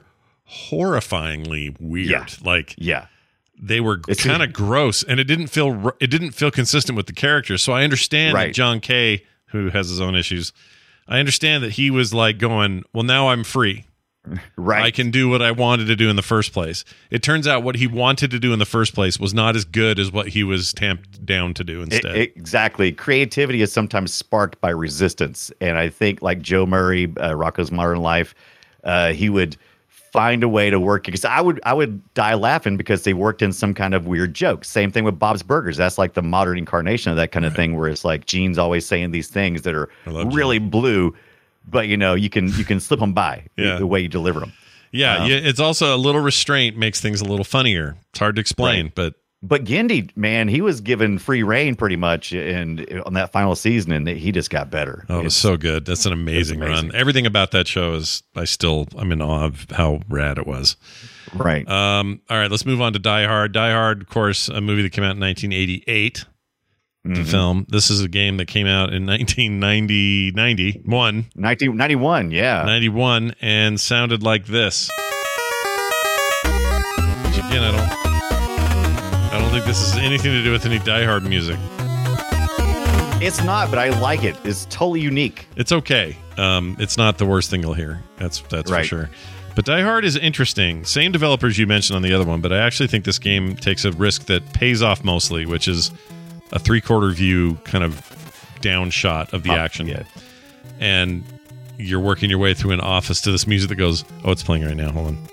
horrifyingly weird. Yeah. Like Yeah, they were It's- kind of gross, and it didn't feel r- it didn't feel consistent with the characters. So I understand Right. that John Kay, who has his own issues, I understand that he was like going, well, now I'm free. right. I can do what I wanted to do in the first place. It turns out what he wanted to do in the first place was not as good as what he was tamped down to do I- instead. exactly. Creativity is sometimes sparked by resistance. And I think, like Joe Murray, uh, Rocco's Modern Life, uh, he would find a way to work, because I would I would die laughing because they worked in some kind of weird joke. Same thing with Bob's Burgers. That's like the modern incarnation of that kind of Right. thing, where it's like Gene's always saying these things that are I love really blue, but you know you can you can slip them by Yeah. the way you deliver them. Yeah, Um, yeah, it's also a little restraint makes things a little funnier. It's hard to explain, Right. but But Gendy, man, he was given free reign pretty much in on that final season, and he just got better. oh, it was It's- so good. That's an amazing, amazing. run. Everything about that show is, I still, I'm in awe of how rad it was. right. Um, all right, let's move on to Die Hard. Die Hard, of course, a movie that came out in nineteen eighty-eight. The Mhm. film. This is a game that came out in nineteen ninety, ninety-one, nineteen ninety-one, yeah. ninety-one, and sounded like this. Which again, I don't, I don't think this has anything to do with any Die Hard music. It's not, but I like it. It's totally unique. It's okay. Um, it's not the worst thing you'll hear. That's that's Right. for sure. But Die Hard is interesting. Same developers you mentioned on the other one, but I actually think this game takes a risk that pays off mostly, which is a three-quarter view kind of down shot of the Oh, action. yeah. And you're working your way through an office to this music that goes, oh, it's playing right now. Hold on.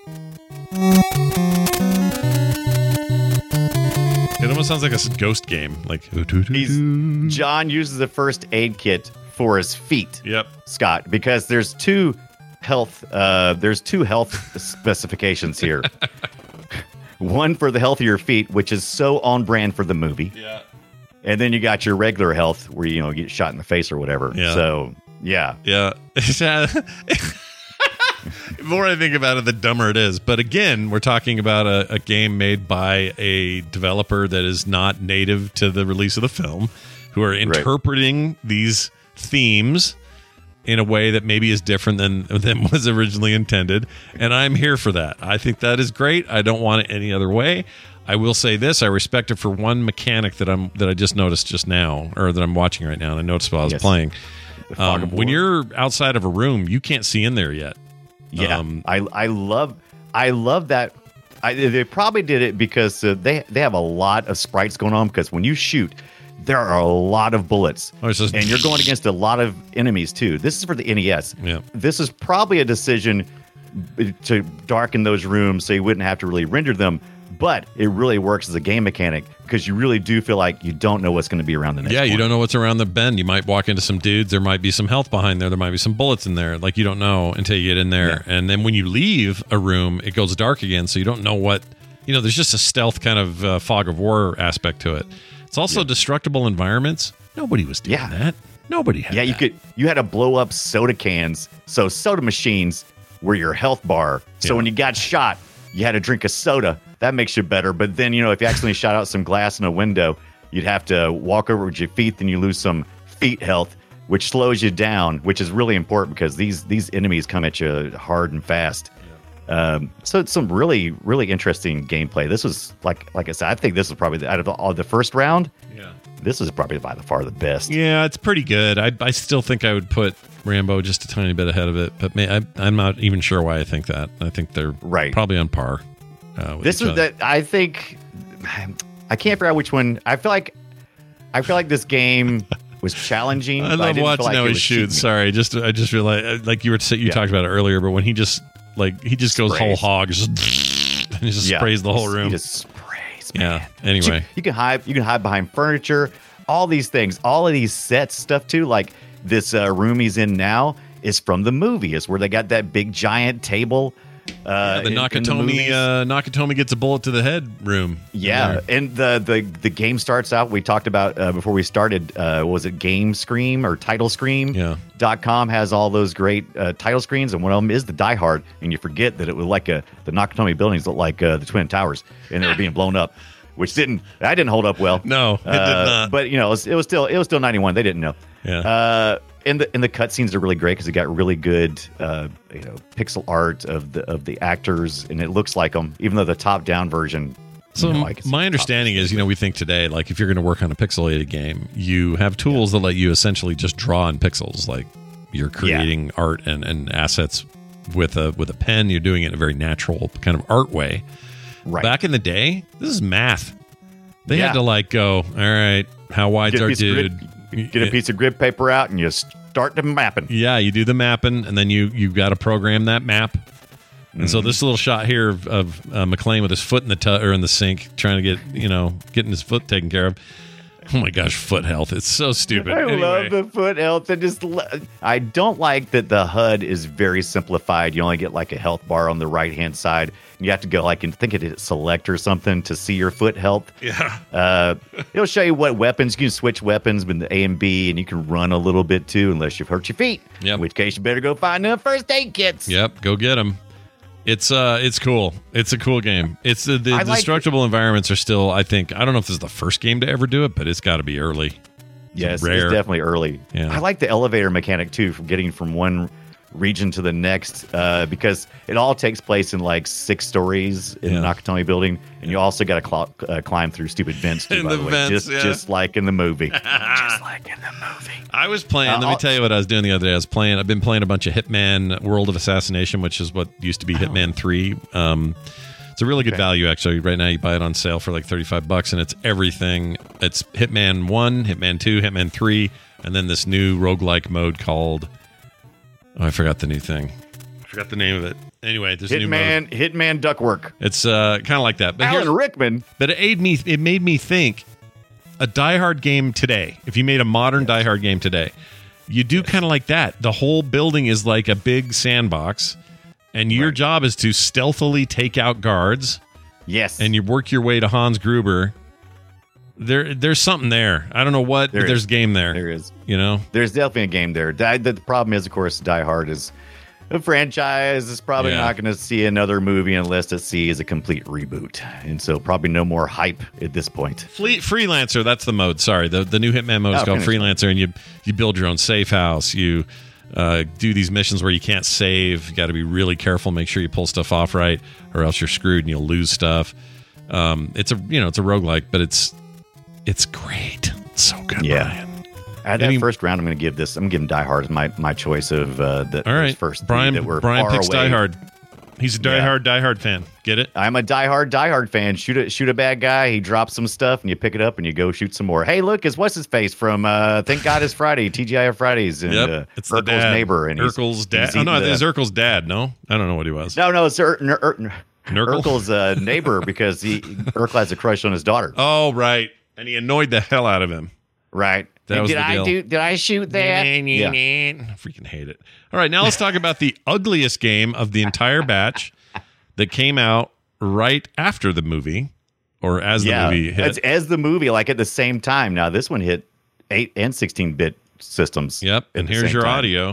It almost sounds like a s- ghost game. Like, He's John uses the first aid kit for his feet, yep. Scott, because there's two health uh there's two health specifications here. One for the healthier feet, which is so on brand for the movie. Yeah. And then you got your regular health where you know get shot in the face or whatever. Yeah. So yeah. Yeah. The more I think about it, the dumber it is. But again, we're talking about a, a game made by a developer that is not native to the release of the film, who are interpreting these themes in a way that maybe is different than than was originally intended. And I'm here for that. I think that is great. I don't want it any other way. I will say this: I respect it for one mechanic that I'm that I just noticed just now, or that I'm watching right now, and I noticed while I was Yes. playing. The fog Um, of when war. you're outside of a room, you can't see in there yet. Yeah, Um, I I love I love that. I, they probably did it because uh, they they have a lot of sprites going on. Because when you shoot, there are a lot of bullets, Oh, it's just- and you're going against a lot of enemies too. This is for the N E S. Yeah. This is probably a decision to darken those rooms so you wouldn't have to really render them. But it really works as a game mechanic because you really do feel like you don't know what's going to be around the next. Yeah, you corner. don't know what's around the bend. You might walk into some dudes. There might be some health behind there. There might be some bullets in there. Like, you don't know until you get in there. And then when you leave a room, it goes dark again. So you don't know what, you know, there's just a stealth kind of uh, fog of war aspect to it. It's also destructible environments. Nobody was doing Yeah. that. Nobody had Yeah, you that. could. You had to blow up soda cans. So soda machines were your health bar. So Yeah. when you got shot, you had to drink a soda. That makes you better. But then, you know, if you accidentally shot out some glass in a window, you'd have to walk over with your feet. Then you lose some feet health, which slows you down, which is really important because these these enemies come at you hard and fast. Um, so it's some really really interesting gameplay. This was like like I said, I think this was probably the, out of the, all the first round. Yeah. This is probably by the far the best. Yeah, it's pretty good. I, I still think I would put Rambo just a tiny bit ahead of it, but may, I, I'm not even sure why I think that. I think they're Right. probably on par. Uh, with This each is other. that I think I can't figure out which one. I feel like I feel like this game was challenging. I but love didn't feel watching like how it he was shoots. cheating. Sorry, just I just realized, like you were you Yeah. talked about it earlier, but when he just like he just goes whole Sprays. hog, just, and he just Yeah. sprays the whole He room. just sprays. Yeah. man. Anyway, you, you can hide. You can hide behind furniture. All these things. All of these sets stuff too. Like this uh, room he's in now is from the movie. It's where they got that big giant table. Uh, the in- in Nakatomi movies. uh, Nakatomi gets a bullet to the head room. Yeah, There. and the the the game starts out. We talked about uh, before we started. Uh, was it Game Scream or Title Scream? Yeah. Dot com has all those great uh, title screens, and one of them is the Die Hard. And you forget that it was like a the Nakatomi buildings look like uh, the Twin Towers, and they were being blown up, which didn't that didn't hold up well. No, it did Uh, not. But you know, it was, it was still it was still ninety-one. They didn't know. Yeah. Uh, and the and the cutscenes are really great because it got really good, uh, you know, pixel art of the of the actors, and it looks like them, even though the top down version. So you know, m- I guess my it's understanding is, you know, we think today, like if you're going to work on a pixelated game, you have tools that let you essentially just draw in pixels. Like you're creating art and, and assets with a with a pen. You're doing it in a very natural kind of art way. right. Back in the day, this is math. They Yeah. had to like go, all right, how wide's Get a our piece of dude? grid- Get a piece of grid paper out and you start the mapping. Yeah, you do the mapping, and then you you got to program that map. And so this little shot here of, of uh, McClane with his foot in the tub or in the sink, trying to get you know getting his foot taken care of. Oh my gosh, foot health! It's so stupid. I Anyway. love the foot health. And just l- I don't like that the H U D is very simplified. You only get like a health bar on the right hand side. And you have to go like and think it select or something to see your foot health. Yeah. Uh, it'll show you what weapons you can switch weapons with the A and B, and you can run a little bit too, unless you've hurt your feet. Yep. In which case, you better go find them first aid kits. Yep, go get them. It's uh, it's cool. It's a cool game. It's uh, the I like destructible environments are still. I think I don't know if this is the first game to ever do it, but it's got to be early. Yes, rare. it's definitely early. Yeah. I like the elevator mechanic too, from getting from one region to the next, uh, because it all takes place in like six stories in Yeah. the Nakatomi building, and you also got to cl- uh, climb through stupid vents too, In by the the way, vents, just yeah. just like in the movie, just like in the movie. I was playing. Uh, let me I'll- tell you what I was doing the other day. I was playing. I've been playing a bunch of Hitman: World of Assassination, which is what used to be Hitman Three. Um, it's a really good Okay. value actually. Right now, you buy it on sale for like thirty-five bucks, and it's everything. It's Hitman One, Hitman Two, Hitman Three, and then this new roguelike mode called. Oh, I forgot the new thing. I forgot the name of it. Anyway, there's a new mode. Hitman, Hitman Duckwork. It's uh, kind of like that. But here's, Alan Rickman. But it made me it made me think a Die Hard game today. If you made a modern Die Hard game today, you do kind of like that. The whole building is like a big sandbox, and your Right. job is to stealthily take out guards, Yes, and you work your way to Hans Gruber. There, there's something there. I don't know what, There but there's is. game there. there is. You know, There's definitely a game there. Die, the, the problem is, of course, Die Hard is a franchise. It's probably Yeah. not going to see another movie unless it sees a complete reboot, and so probably no more hype at this point. Fle- Freelancer. That's the mode. Sorry, the the new Hitman mode is Oh, called finished. Freelancer, and you you build your own safe house. You uh, do these missions where you can't save. You got to be really careful. Make sure you pull stuff off right, or else you're screwed and you'll lose stuff. Um, it's a you know it's a roguelike, but it's it's great. It's so good. Yeah. Brian. At that Any- first round, I'm going to give this. I'm giving Die Hard as my, my choice of uh, the All right, those first three Brian. that were Brian far picks away. Die Hard. He's a Die Yeah. Hard, Die Hard fan. Get it? I'm a Die Hard, Die Hard fan. Shoot a shoot a bad guy. He drops some stuff, and you pick it up, and you go shoot some more. Hey, look, it's what's his face from uh, Thank God It's Friday, T G I F Fridays, and Yep. uh, It's the Urkel's dad. neighbor, and he's- Urkel's dad. he's Oh no, eating it's the- Urkel's dad. No, I don't know what he was. No, no, it's Ur- Ur- Ur- Nurgle? Urkel's uh, neighbor because he Urkel has a crush on his daughter. Oh right, and he annoyed the hell out of him. Right. That And was did the I deal. do? Did I shoot that? Yeah. I freaking hate it. All right, now let's talk about the ugliest game of the entire batch that came out right after the movie, or as the Yeah. movie hit. As, as the movie, like at the same time. Now this one hit eight and sixteen bit systems. Yep, at and the here's same your time. audio.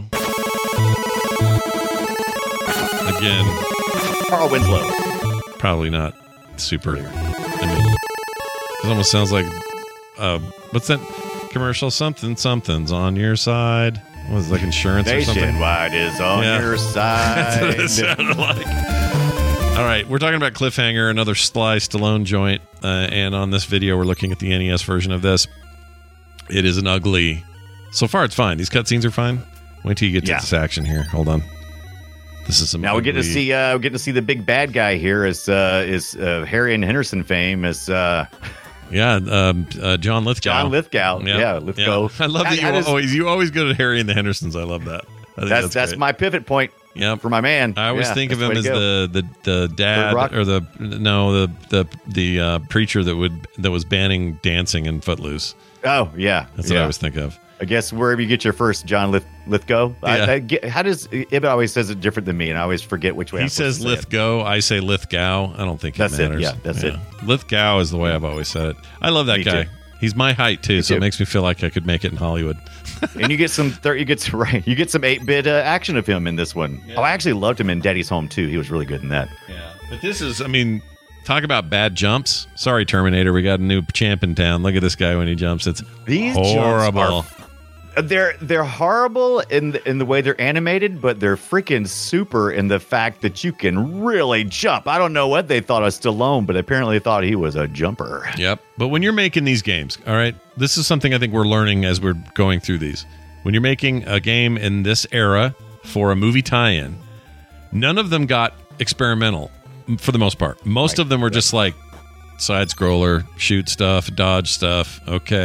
Again, Carl Winslow. probably not super. I mean, it almost sounds like uh, what's that commercial? Something something's on your side. What is it, like insurance or something? Nationwide is on Yeah. your That's what it side. sounded like. All right, we're talking about Cliffhanger, another Sly Stallone joint, uh, and on this video, we're looking at the N E S version of this. It is an ugly. So far, it's fine. These cutscenes are fine. Wait till you get to Yeah. this action here. Hold on. This is some. Now we get to ugly- see uh, we get to see the big bad guy here is uh, is uh, Harry and Henderson fame is uh, Yeah, um, uh, John Lithgow. John Lithgow. Yeah, Lithgow. I love How- that you how does- always you always go to Harry and the Hendersons. I love that. I think That's that's that's great. my pivot point Yep. for my man. I always Yeah, think of that's him the as way to go. the, the the dad Rock? or the no the the the uh, preacher that would that was banning dancing in Footloose. Oh yeah, That's yeah. what I always think of. I guess wherever you get your first John Lith- Lithgow. I, Yeah. I get, how does Ibit always says it different than me, and I always forget which way He I'm supposed says to say it. Lithgow. I say Lithgow. I don't think it That's it, matters. yeah, that's it. Lithgow is the way I've always said it. I love that Me guy. too. He's my height too, so too. it makes me feel like I could make it in Hollywood. And you get some thir- you get some, right. You get some eight bit uh, action of him in this one. Oh, I actually loved him in Daddy's Home too. He was really good in that. Yeah, but this is, I mean, talk about bad jumps. Sorry, Terminator, we got a new champ in town. Look at this guy when he jumps. It's These jumps horrible. are- They're they're horrible in the, in the way they're animated, but they're freaking super in the fact that you can really jump. I don't know what they thought of Stallone, but apparently they thought he was a jumper. Yep. But when you're making these games, all right, this is something I think we're learning as we're going through these. When you're making a game in this era for a movie tie-in, none of them got experimental for the most part. Most Right, of them were just like side scroller, shoot stuff, dodge stuff. Okay.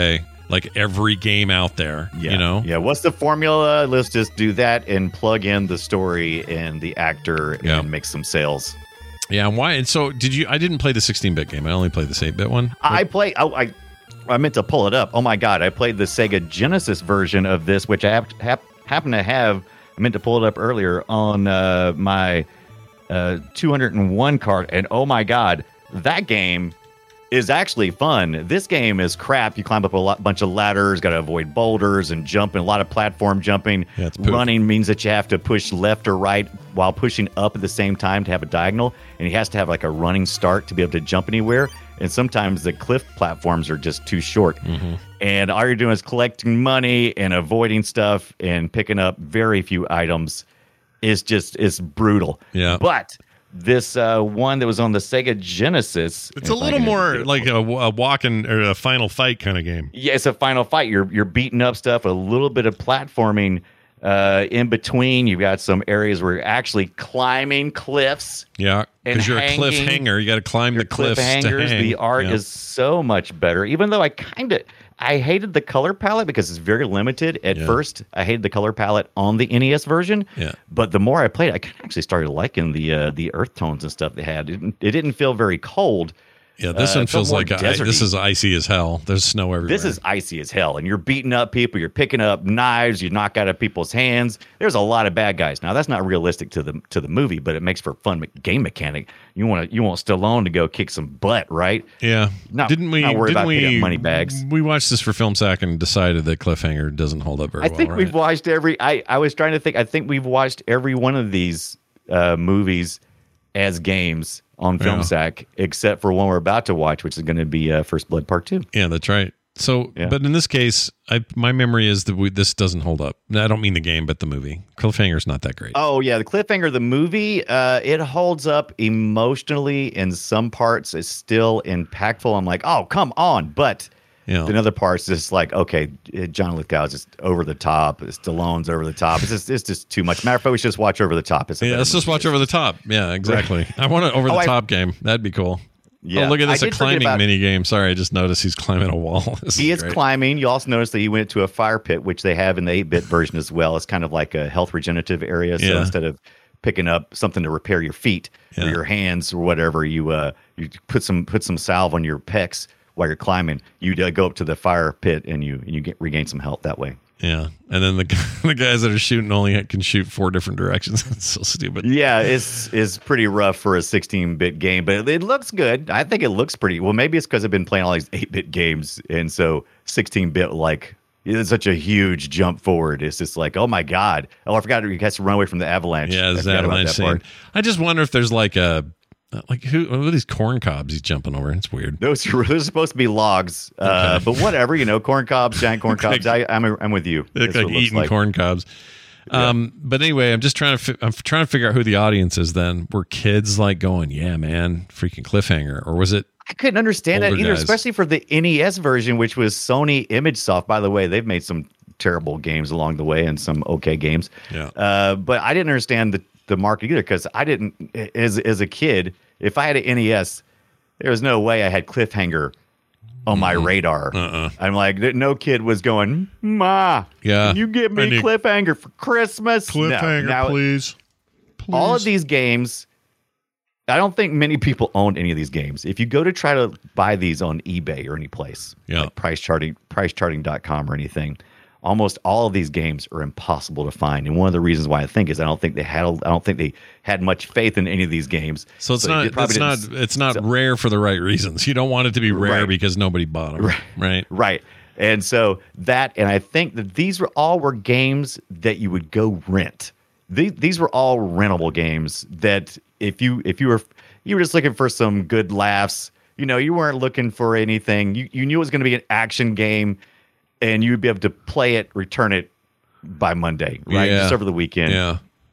like every game out there. Yeah. You know? Yeah. What's the formula? Let's just do that and plug in the story and the actor Yeah. and make some sales. Yeah. And why? And so did you? I didn't play the sixteen-bit game. I only played this eight-bit one. I play. Oh, I I meant to pull it up. Oh my god! I played the Sega Genesis version of this, which I hap- hap- happen to have. I meant to pull it up earlier on uh, my uh, two hundred one card, and oh my god, that game is actually fun. This game is crap. You climb up a lot, bunch of ladders, got to avoid boulders and jumping. A lot of platform jumping. Yeah, it's poop. Running means that you have to push left or right while pushing up at the same time to have a diagonal, and he has to have like a running start to be able to jump anywhere. And sometimes the cliff platforms are just too short. Mm-hmm. And all you're doing is collecting money and avoiding stuff and picking up very few items. It's just, it's brutal. Yeah. But this uh, one that was on the Sega Genesis. It's a little more like a, a walk-in or a final fight kind of game. Yeah, it's a final fight. You're, you're beating up stuff, a little bit of platforming. Uh, in between, you've got some areas where you're actually climbing cliffs. Yeah, And because you're a cliff hanging. hanger. You got to climb the cliffs to Cliffhangers. hang. The art Yeah. is so much better. Even though I kind of I hated the color palette because it's very limited. At Yeah. first, I hated the color palette on the N E S version. Yeah. But the more I played, I kind of actually started liking the uh, the earth tones and stuff they had. It didn't, it didn't feel very cold. Yeah, this Uh, one it felt feels more like I, deserty. this is icy as hell. There's snow everywhere. This is icy as hell, and you're beating up people. You're picking up knives. You knock out of people's hands. There's a lot of bad guys. Now that's not realistic to the to the movie, but it makes for a fun me- game mechanic. You want to you want Stallone to go kick some butt, right? yeah. Not- didn't we? not worry didn't about we? picking up money bags. We watched this for Film Sack and decided that Cliffhanger doesn't hold up very I well. think right? we've watched every. I I was trying to think. I think we've watched every one of these uh, movies as games on Yeah. FilmSack, except for one we're about to watch, which is going to be uh, First Blood Part Two. Yeah, that's right. So, Yeah. but in this case, I my memory is that we, this doesn't hold up. I don't mean the game, but the movie. Cliffhanger's not that great. Oh yeah, the cliffhanger, the movie, uh, it holds up emotionally in some parts. It's still impactful. I'm like, oh come on, but Yeah. in other parts, it's like, okay, John Lithgow is just over the top. Stallone's over the top. It's just, it's just too much. Matter of fact, we should just watch Over the Top. It's a Yeah, better let's just movie. watch Over the Top. Yeah, exactly. I want an over the Oh, I- top game. That'd be cool. Yeah, Oh, look at I this, a did forget climbing about- mini game. Sorry, I just noticed he's climbing a wall. This He is great. climbing. You also notice that he went to a fire pit, which they have in the eight-bit version as well. It's kind of like a health regenerative area. So Yeah. instead of picking up something to repair your feet Yeah. or your hands or whatever, you uh, you put some put some salve on your pecs while you're climbing. You uh, go up to the fire pit and you and you get regain some health that way. Yeah, and then the the guys that are shooting only can shoot four different directions. It's so stupid. Yeah, it's it's pretty rough for a sixteen-bit game, but it, it looks good. I think it looks pretty well. Maybe it's because I've been playing all these eight-bit games, and so sixteen-bit like it's such a huge jump forward. It's just like, oh my god! Oh, I forgot you guys to run away from the avalanche. Yeah, I there's forgot about avalanche that scene. part. I just wonder if there's like a like who what are these corn cobs he's jumping over? It's weird. Those are, those are supposed to be logs, uh, Okay. but whatever. You know, corn cobs, giant corn cobs. I, I'm I'm with you. They look That's what like it looks eating like. corn cobs. Um, but anyway, I'm just trying to fi- I'm trying to figure out who the audience is. Then were kids like going, yeah, man, freaking Cliffhanger, or was it? I couldn't understand that Older either, guys. especially for the N E S version, which was Sony ImageSoft. By the way, they've made some terrible games along the way and some okay games. Yeah. Uh, but I didn't understand the, the market either because I didn't, as as a kid, if I had an N E S, there was no way I had Cliffhanger on my radar. Uh-uh. I'm like, no kid was going, Ma, Yeah. can you give I me need- Cliffhanger for Christmas? No. Now, please. please. all of these games, I don't think many people own any of these games. If you go to try to buy these on eBay or any place, Yeah. like price charting, price charting dot com or anything, almost all of these games are impossible to find. And one of the reasons why I think is I don't think they had I don't think they had much faith in any of these games. So it's they not did- probably it's not didn't- it's not so- rare for the right reasons. You don't want it to be rare Right. because nobody bought them, Right. right? Right. And so that, and I think that these were all were games that you would go rent. These these were all rentable games that if you if you were you were just looking for some good laughs, you know, you weren't looking for anything. You you knew it was going to be an action game, and you'd be able to play it, return it by Monday, right? Yeah. Just over the weekend. Yeah.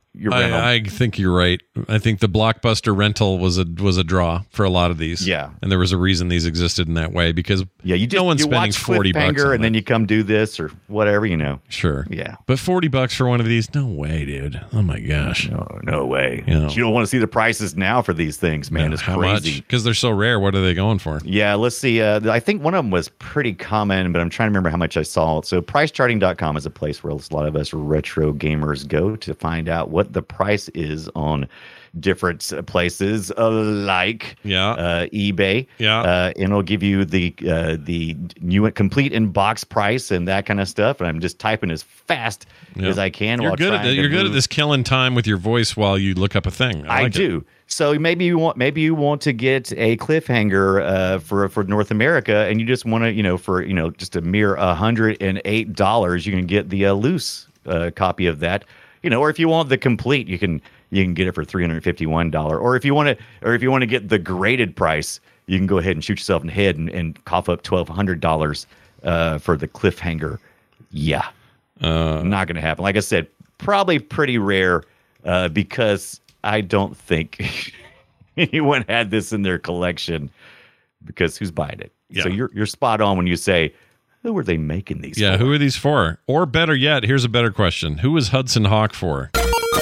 your rental. I, I think you're right. I think the Blockbuster rental was a was a draw for a lot of these. Yeah. And there was a reason these existed in that way because yeah, you just, no one's you spending watch forty bucks Cliffhanger on and then it. you come do this or whatever, you know. Sure. Yeah. But forty bucks for one of these? No way, dude. Oh my gosh. No, no way. You know. You don't want to see the prices now for these things, man. Yeah, It's how crazy. much? Because they're so rare. What are they going for? Yeah, let's see. Uh, I think one of them was pretty common, but I'm trying to remember how much I saw. So price charting dot com is a place where a lot of us retro gamers go to find out what the price is on different uh, places uh, like Yeah. uh, eBay. Yeah. Uh, and it'll give you the uh, the new complete in box price and that kind of stuff. And I'm just typing as fast Yeah. as I can. You're while good at trying that. to You're good at move. this killing time with your voice while you look up a thing. I, I like it. do. So maybe you want maybe you want to get a cliffhanger uh, for for North America, and you just want to you know for you know just a mere a hundred and eight dollars, you can get the uh, loose uh, copy of that. You know, or if you want the complete, you can you can get it for three hundred fifty one dollar. Or if you want to, or if you want to get the graded price, you can go ahead and shoot yourself in the head and, and cough up twelve hundred dollars uh, for the cliffhanger. Yeah, Uh, not going to happen. Like I said, probably pretty rare uh, because I don't think anyone had this in their collection. Because who's buying it? Yeah. So you're you're spot on when you say, who were they making these? yeah. for? Who are these for? Or better yet, here's a better question: who is Hudson Hawk for?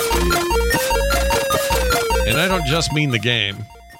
And I don't just mean the game.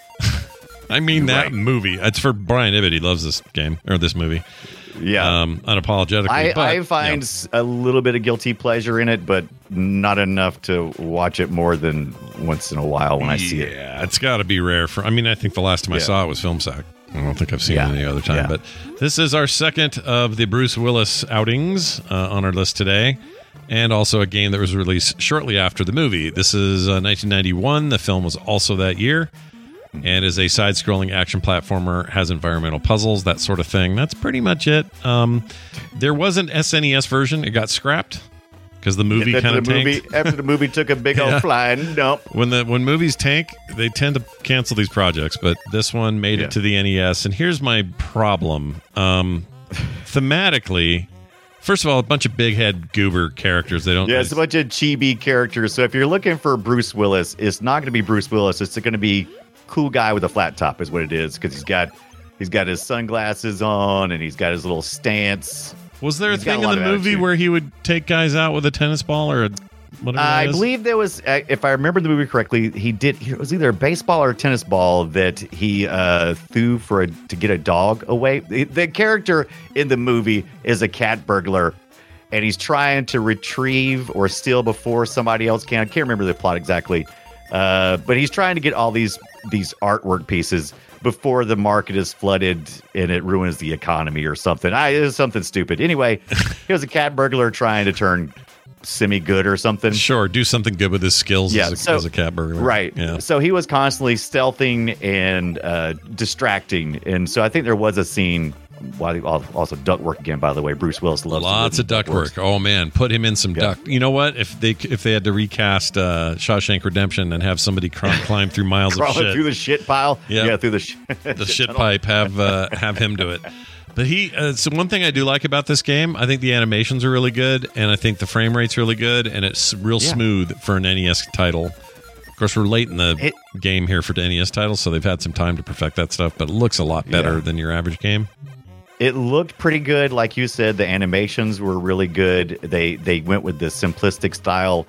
I mean that Right. movie. It's for Brian Ibbett. He loves this game or this movie. Yeah. Um, unapologetically. I, but, I find yeah. s a little bit of guilty pleasure in it, but not enough to watch it more than once in a while when I see it. Yeah, it's got to be rare for. I mean, I think the last time I Yeah. saw it was Film Sack. I don't think I've seen Yeah. it any other time. Yeah. But this is our second of the Bruce Willis outings uh, on our list today, and also a game that was released shortly after the movie. This is uh, nineteen ninety-one. The film was also that year, and is a side-scrolling action platformer. Has environmental puzzles, that sort of thing. That's pretty much it. Um, there was an S N E S version. It got scrapped because the movie After kind of the tanked. movie, after the movie took a big Yeah. old flying dump. When the when movies tank, they tend to cancel these projects, but this one made Yeah. it to the N E S. And here's my problem. Um, thematically, first of all, a bunch of big head goober characters. They don't. Yeah, it's a bunch of chibi characters. So if you're looking for Bruce Willis, it's not going to be Bruce Willis. It's going to be cool guy with a flat top, is what it is, because he's got he's got his sunglasses on and he's got his little stance. was there a he's got thing a in lot the of movie attitude. where he would take guys out with a tennis ball or a whatever? I that is? believe there was, uh, if I remember the movie correctly, he did. It was either a baseball or a tennis ball that he uh, threw for a, to get a dog away. The, the character in the movie is a cat burglar, and he's trying to retrieve or steal before somebody else can. I can't remember the plot exactly, uh, but he's trying to get all these these artwork pieces before the market is flooded and it ruins the economy or something. I, it was something stupid. Anyway, he was a cat burglar trying to turn semi-good or something. Sure, do something good with his skills Yeah, as, a, so- as a cat burglar. Right. Yeah. So he was constantly stealthing and uh, distracting. And so I think there was a scene, well, also duct work again, by the way. Bruce Willis loves to Lots do of duct work. works. Oh man, put him in some Yeah. duct. You know what? If they if they had to recast uh, Shawshank Redemption and have somebody cr- climb through miles of Crawling shit, through the shit pile. Yeah. Yeah, through the, sh- the shit pipe, have uh, have him do it. But he, uh, so one thing I do like about this game, I think the animations are really good, and I think the frame rate's really good, and it's real Yeah. smooth for an N E S title. Of course, we're late in the It- game here for the N E S titles, so they've had some time to perfect that stuff. But it looks a lot better Yeah. than your average game. It looked pretty good. Like you said, the animations were really good. They they went with the simplistic style.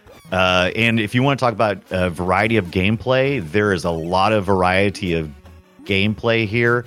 Uh, and if you want to talk about a variety of gameplay, there is a lot of variety of gameplay here.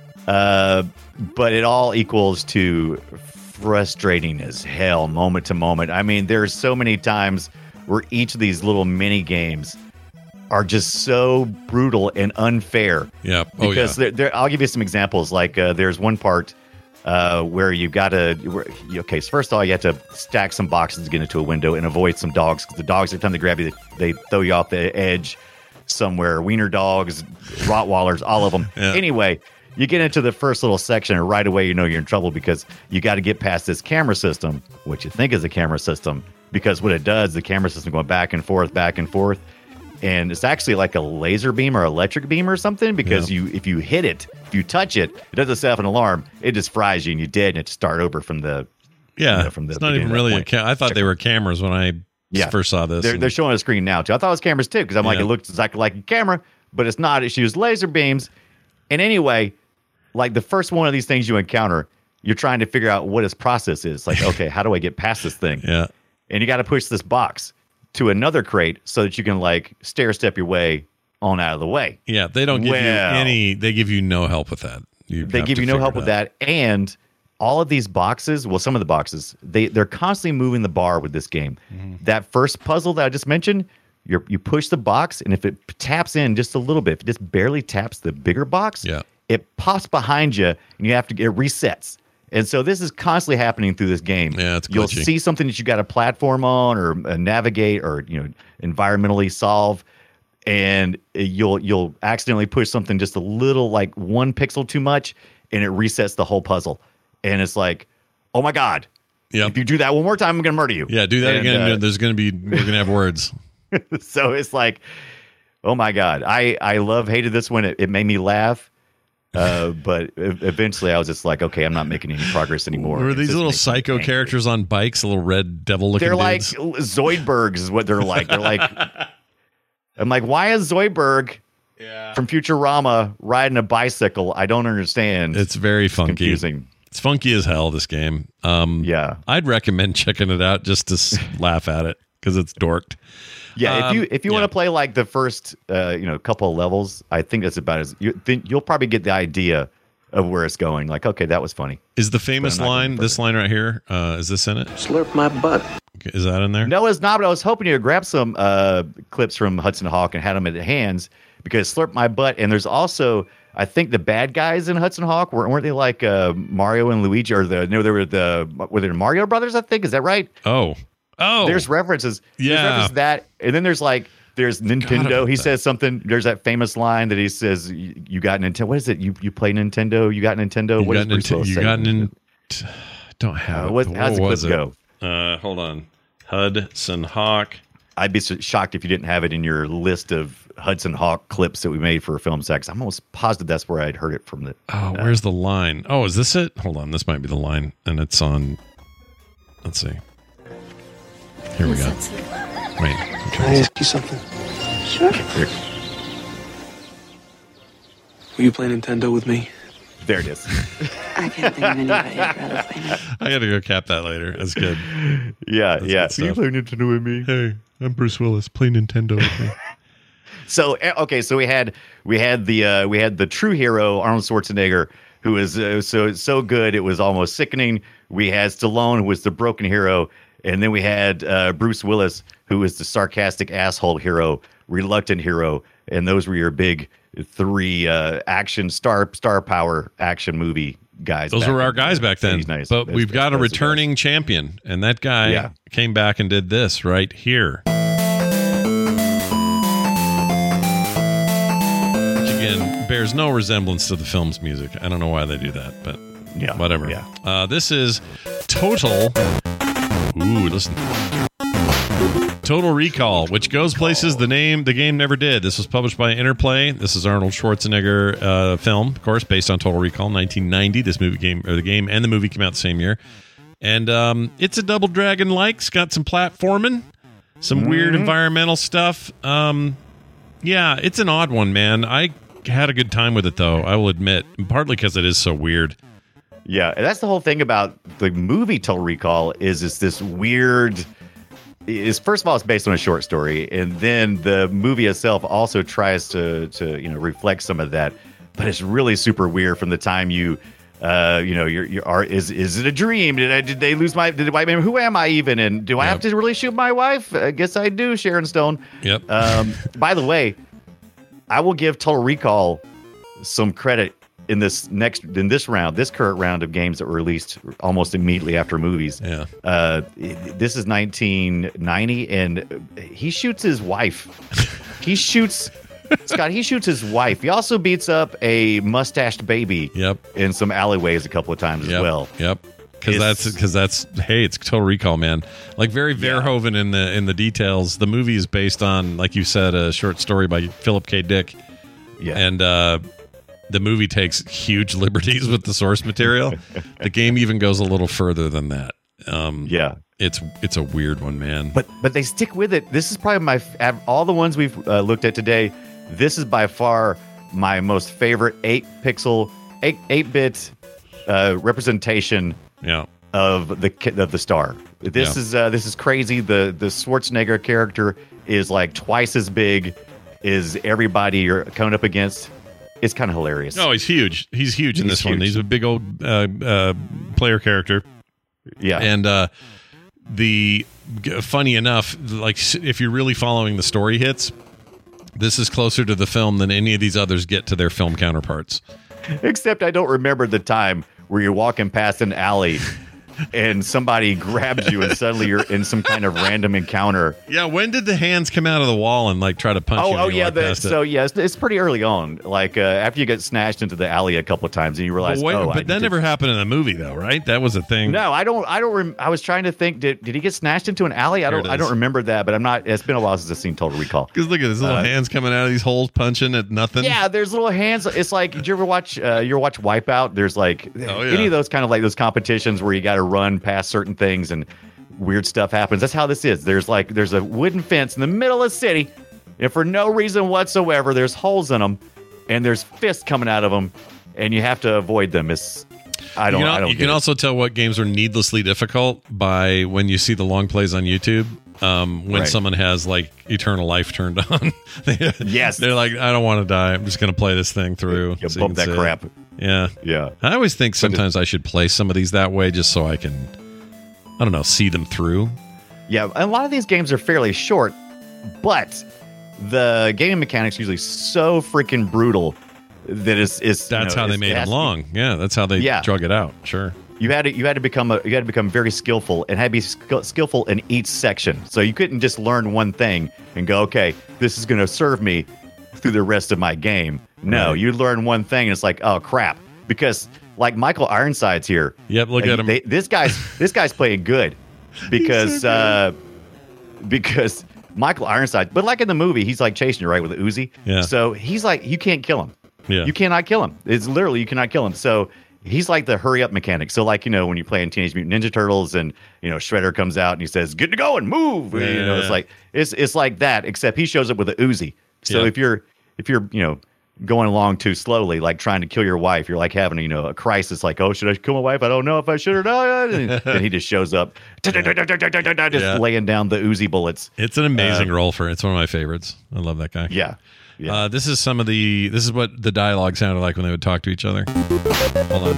Uh, but it all equals to frustrating as hell moment to moment. I mean, there's so many times where each of these little mini games are just so brutal and unfair. Yeah. Oh yeah. Because there, there, I'll give you some examples. Like uh, there's one part uh, where you got to, okay, so first of all, you have to stack some boxes to get into a window and avoid some dogs, because the dogs, every time they grab you, they, they throw you off the edge somewhere. Wiener dogs, Rottweilers, all of them. Yeah. Anyway, you get into the first little section, and right away you know you're in trouble, because you got to get past this camera system, which you think is a camera system, because what it does, the camera system going back and forth, back and forth, and it's actually like a laser beam or electric beam or something, because Yeah. you if you hit it, if you touch it, it doesn't set off an alarm. It just fries you and you're dead, and you have to start over from the yeah. you know, from the it's not even beginning of really that a point. ca- I thought they were cameras when I Yeah. first saw this. They're, and- they're showing a screen now too. I thought it was cameras too because I'm like, Yeah. it looks exactly like a camera, but it's not. She used laser beams. And anyway, like the first one of these things you encounter, you're trying to figure out what its process is. Like, okay, how do I get past this thing? yeah. And you got to push this box to another crate so that you can like stair step your way on out of the way. Yeah. They don't give Well. you any, they give you no help with that. You They have give to you no figure help it with out. that. And all of these boxes, well, some of the boxes, they, they're constantly moving the bar with this game. Mm-hmm. That first puzzle that I just mentioned, you you push the box, and if it taps in just a little bit, if it just barely taps the bigger box, Yeah. it pops behind you, and you have to, it resets. And so this is constantly happening through this game. Yeah, it's You'll glitchy. see something that you got to platform on or uh, navigate or you know environmentally solve, and you'll you'll accidentally push something just a little like one pixel too much, and it resets the whole puzzle. And it's like, oh my god, Yep. if you do that one more time, I'm gonna murder you. Yeah. Do that And, again. uh, There's going to be, we're going to have words. so it's like, oh my god, I I love hated this one. It, it made me laugh. Uh, but e- eventually I was just like, okay, I'm not making any progress anymore. Were It's these just little making me psycho angry. characters on bikes, little red devil looking They're like dudes? Zoidbergs is what they're like. They're like, I'm like, why is Zoidberg Yeah. from Futurama riding a bicycle? I don't understand. It's very funky. confusing. It's funky as hell, this game. Um, Yeah. I'd recommend checking it out just to s- laugh at it because it's dorked. Yeah, Um, if you if you yeah. want to play like the first uh, you know couple of levels, I think that's about as you think you'll probably get the idea of where it's going. Like, okay, that was funny. Is the famous But I'm not line, gonna this line right here, uh, is this in it? Slurp my butt. Is that in there? No, it's not. But I was hoping you would grab some uh, clips from Hudson Hawk and had them at hands because Slurp My Butt. And there's also, I think, the bad guys in Hudson Hawk weren't, weren't they like uh, Mario and Luigi or the no, they were the were they the Mario Brothers? I think is that right? Oh. Oh. There's references. There's Yeah. references to that, and then there's like there's Nintendo. about He that. says something. There's that famous line that he says, "You you got Nintendo. What is it? You you play Nintendo. You got Nintendo. You What got, does Bruce Nint- Willis you say? got Nin- Don't have Uh, it. what, What how's the was clip it? go? Uh, hold on. Hudson Hawk. I'd be so shocked if you didn't have it in your list of Hudson Hawk clips that we made for Film Sex. I'm almost positive that's where I'd heard it from. The Oh, where's the line? Oh, is this it? Hold on. This might be the line. And it's on. Let's see. Here we go. Wait. I'm Can trying I to- ask you something? Sure. Will you play Nintendo with me? there it is. I can't think of anybody I'd rather play with. I got to go cap that later. That's good. Yeah, That's yeah. good stuff. play Nintendo with me? Hey, I'm Bruce Willis. Play Nintendo with me. So eh, okay, so we had we had the uh, we had the true hero Arnold Schwarzenegger, who was uh, so so good it was almost sickening. We had Stallone, who was the broken hero, and then we had uh, Bruce Willis, who was the sarcastic asshole hero, reluctant hero, and those were your big three uh, action star star power action movie guys. Those back were our in guys the back then. eighties, nineties. But Those- we've got a those are guys. returning champion, and that guy Yeah. came back and did this right here. Which again bears no resemblance to the film's music. I don't know why they do that, but Yeah, whatever. yeah. Uh, this is Total. Ooh, listen. Total Recall, which goes places the name the game never did. This was published by Interplay. This is Arnold Schwarzenegger uh, film, of course, based on Total Recall, nineteen ninety. This movie game or the game and the movie came out the same year, and um, it's a Double Dragon like. It's got some platforming, some weird environmental stuff. Um, yeah, it's an odd one, man. I had a good time with it though. I will admit, partly because it is so weird. Yeah, and that's the whole thing about the movie Total Recall is it's this weird. Is first of all, it's based on a short story, and then the movie itself also tries to to you know reflect some of that, but it's really super weird from the time you. Uh, you know, you're, you are is is it a dream? Did I did they lose my did I who am I even? And do I have Yep. to really shoot my wife? I guess I do, Sharon Stone. Yep. Um, by the way, I will give Total Recall some credit in this next in this round, this current round of games that were released almost immediately after movies. Yeah. Uh, this is nineteen ninety, and he shoots his wife. He shoots Scott. He shoots his wife. He also beats up a mustached baby. Yep. In some alleyways a couple of times Yep. as well. Yep. Because It's- that's because that's hey, it's Total Recall, man. Like very Verhoeven in the in the details. The movie is based on, like you said, a short story by Philip K. Dick, Yeah. and uh, the movie takes huge liberties with the source material. The game even goes a little further than that. Um, Yeah. It's it's a weird one, man. But but they stick with it. This is probably my f- all the ones we've uh, looked at today. This is by far my most favorite eight pixel, eight eight bit uh, representation yeah. of the ki- of the star. This Yeah. is uh, this is crazy. The the Schwarzenegger character is like twice as big as everybody you're coming up against. It's kind of hilarious. Oh, he's huge. He's huge in He's this one. huge. He's a big old uh, uh, player character. Yeah, And uh, the funny enough, like if you're really following the story hits, this is closer to the film than any of these others get to their film counterparts. except I don't remember the time where you're walking past an alley and somebody grabs you and suddenly you're in some kind of random encounter. Yeah, when did the hands come out of the wall and like try to punch Oh, you? oh when you yeah. walk The, past it? so yeah, it's, it's pretty early on. Like uh, after you get snatched into the alley a couple of times and you realize, But, wait, oh, I but that did- never happened in the movie, though, right? That was a thing. No, I don't. I don't. Rem- I was trying to think. Did did he get snatched into an alley? I There don't. it I don't is. remember that. But I'm not. It's been a while since I've seen Total Recall. Because look at his little Uh, hands coming out of these holes, punching at nothing. Yeah, there's little hands. It's like, did you ever watch? Uh, you ever watch Wipeout? There's like Oh, yeah. any of those kind of like those competitions where you got to run past certain things and weird stuff happens. That's how this is. There's like there's a wooden fence in the middle of the city, and for no reason whatsoever, there's holes in them, and there's fists coming out of them, and you have to avoid them. It's I don't. You, know, I don't. you get can it. also tell what games are needlessly difficult by when you see the long plays on YouTube. Um, when Right. someone has like eternal life turned on, They- Yes. they're like, I don't want to die. I'm just going to play this thing through. You so bump can that see it. crap. Yeah, Yeah. I always think sometimes I should play some of these that way just so I can, I don't know, see them through. Yeah, a lot of these games are fairly short, but the gaming mechanics usually so freaking brutal that it's, it's you That's know, how they it's- made it them has to be- long. Yeah, that's how they Yeah. drug it out. Sure. You had to you had to become a you had to become very skillful and had to be skill, skillful in each section. So you couldn't just learn one thing and go, okay, this is going to serve me through the rest of my game. No, Right. you learn one thing and it's like, oh crap, because like Michael Ironside's here. Yep, look and at him. they- this guy's this guy's playing good because uh, because Michael Ironside, but like in the movie, he's like chasing you right with a Uzi. Yeah. So he's like, you can't kill him. Yeah. You cannot kill him. It's literally you cannot kill him. So he's like the hurry up mechanic. So like, you know, when you play in Teenage Mutant Ninja Turtles and, you know, Shredder comes out and he says, get to go and move. Yeah, you know, yeah, it's yeah. like it's it's like that, except he shows up with a Uzi. So Yeah. if you're if you're, you know, going along too slowly, like trying to kill your wife, you're like having, you know, a crisis, like, oh, should I kill my wife? I don't know if I should or not. And then he just shows up, just Yeah. laying down the Uzi bullets. It's an amazing role for It's one of my favorites. I love that guy. Yeah. Yeah. Uh, this is some of the. This is what the dialogue sounded like when they would talk to each other. Hold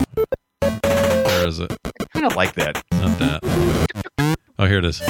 on. Where is it? I kind of like that. Not that. Oh, here it is.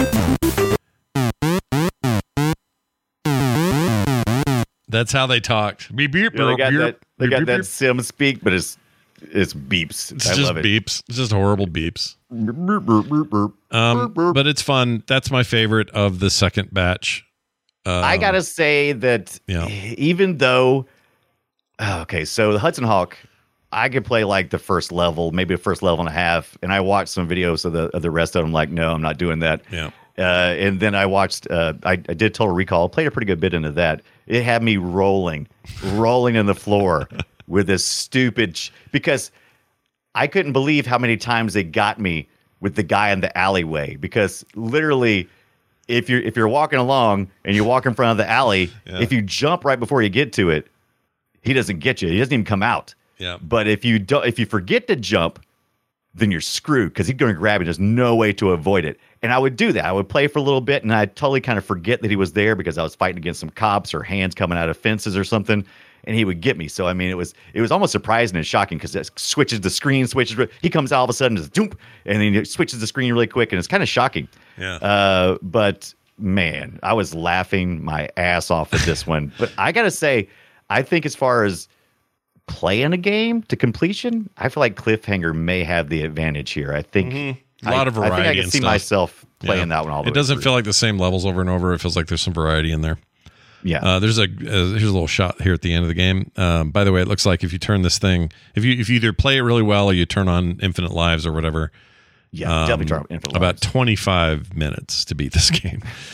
That's how they talked. Beep beep. You know, they got beep, that they beep, got beep, that beep. sim speak, but it's it's beeps. It's I just love it. beeps. It's just horrible beeps. Burp, burp, burp, burp. Um, Burp. but it's fun. That's my favorite of the second batch. Um, I gotta say that yeah. even though, oh, okay, so the Hudson Hawk, I could play like the first level, maybe the first level and a half, and I watched some videos of the of the rest of them. Like, no, I'm not doing that. Yeah. Uh, and then I watched, uh, I, I did Total Recall, played a pretty good bit into that. It had me rolling, rolling in the floor with this stupid, sh- because I couldn't believe how many times they got me with the guy in the alleyway. Because literally, if you're if you're walking along and you walk in front of the alley, Yeah. if you jump right before you get to it, he doesn't get you. He doesn't even come out. Yeah. But if you don't, if you forget to jump, then you're screwed because he's going to grab you. There's no way to avoid it. And I would do that. I would play for a little bit, and I'd totally kind of forget that he was there because I was fighting against some cops or hands coming out of fences or something, and he would get me. So I mean, it was it was almost surprising and shocking because it switches the screen, switches. He comes out all of a sudden, just doom, and then he switches the screen really quick, and it's kind of shocking. Yeah. Uh, but man, I was laughing my ass off at this one. But I gotta say, I think as far as playing a game to completion, I feel like Cliffhanger may have the advantage here. I think Mm-hmm. A lot of I, I think I variety can and see stuff. myself playing Yeah. that one all the It way doesn't through. feel like the same levels over and over. It feels like there's some variety in there. Yeah. Uh, there's a uh, here's a little shot here at the end of the game. Um, by the way, it looks like if you turn this thing, if you if you either play it really well or you turn on infinite lives or whatever, yeah. um, definitely try Infinite about Lives. twenty-five minutes to beat this game.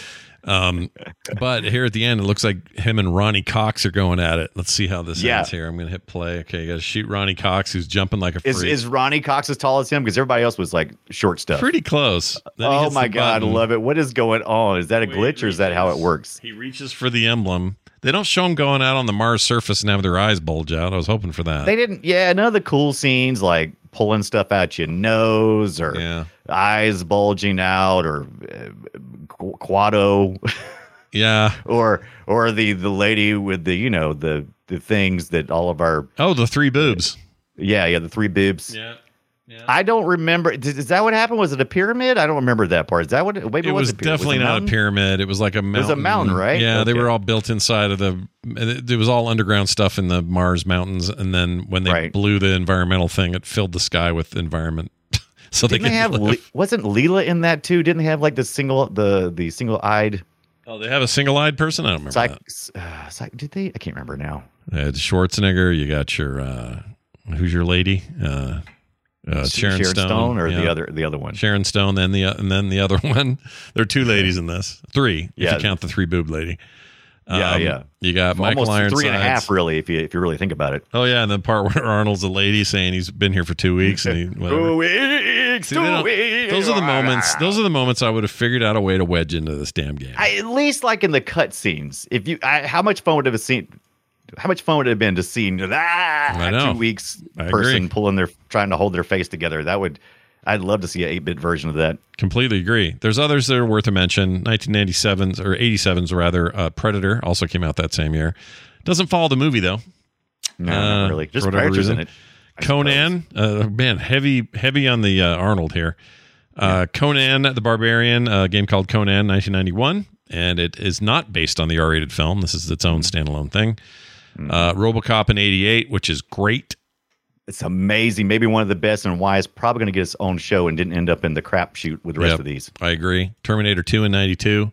Um, but here at the end, it looks like him and Ronnie Cox are going at it. Let's see how this Yeah. ends here. I'm going to hit play. Okay, you got to shoot Ronnie Cox, who's jumping like a freak. Is, is Ronnie Cox as tall as him? Because everybody else was like short stuff. Pretty close. Then he Oh hits my the God, I button. love it. What is going on? Is that a Wait, glitch or is that how it reaches- works? He reaches for the emblem. They don't show him going out on the Mars surface and have their eyes bulge out. I was hoping for that. They didn't. Yeah, none of the cool scenes like pulling stuff out your nose or Yeah. eyes bulging out or uh, qu- Quado Yeah. or or the the lady with the you know the the things that all of our Oh, the three boobs. yeah yeah the three boobs. Yeah. Yeah. I don't remember. Is, is that what happened? Was it a pyramid? I don't remember that part. Is that what? Maybe It was was, a pyramid. definitely Was it not a mountain? pyramid. It was like a mountain. was a mountain, right? Yeah, they Okay. were all built inside of the. It was all underground stuff in the Mars mountains, and then when they Right. blew the environmental thing, it filled the sky with environment. so Didn't they they could have? live. Le- wasn't Leela in that too? Didn't they have like the single the the single eyed? Oh, they have a single-eyed person. I don't remember Psych, that. uh, psych, did they? I can't remember now. They had Schwarzenegger. You got your uh, who's your lady? Uh, uh, Sharon, Stone, or the yeah. other the other one. Sharon Stone, then the and then the other one. There are two ladies in this. Three, if Yeah. you count the three boob lady. Yeah, Um, yeah. You got Michael Almost Ironsides. three and a half, really, if you if you really think about it. Oh yeah, and the part where Arnold's a lady saying he's been here for two weeks and he whatever. Two weeks, See, they two don't- weeks. those are the moments. Those are the moments I would have figured out a way to wedge into this damn game. I, at least like in the cut scenes. If you, I, how much fun would it have seen? How much fun would it have been to see ah, I know. two weeks I person agree. pulling their trying to hold their face together? That would. I'd love to see an eight-bit version of that. Completely agree. There's others that are worth a mention. nineteen ninety-seven's or eighty-seven's rather. Uh, Predator also came out that same year. Doesn't follow the movie though. No, Uh, not really. Just for whatever Predators in reason. it. I Conan, uh, man, heavy, heavy on the uh, Arnold here. Uh, Conan the Barbarian, a game called Conan, nineteen ninety-one, and it is not based on the R-rated film. This is its own standalone thing. Uh, RoboCop in eighty-eight, which is great. It's amazing. Maybe one of the best, and why it's probably going to get its own show and didn't end up in the crap shoot with the rest Yep, of these. I agree. Terminator two in ninety-two.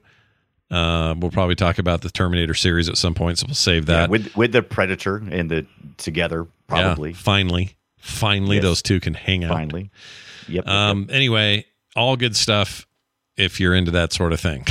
Uh, we'll probably talk about the Terminator series at some point, so we'll save Yeah, that. with with the Predator and the together, probably. Yeah, finally, finally, Yes. those two can hang out. Finally. Yep. yep, Um, anyway, all good stuff if you're into that sort of thing.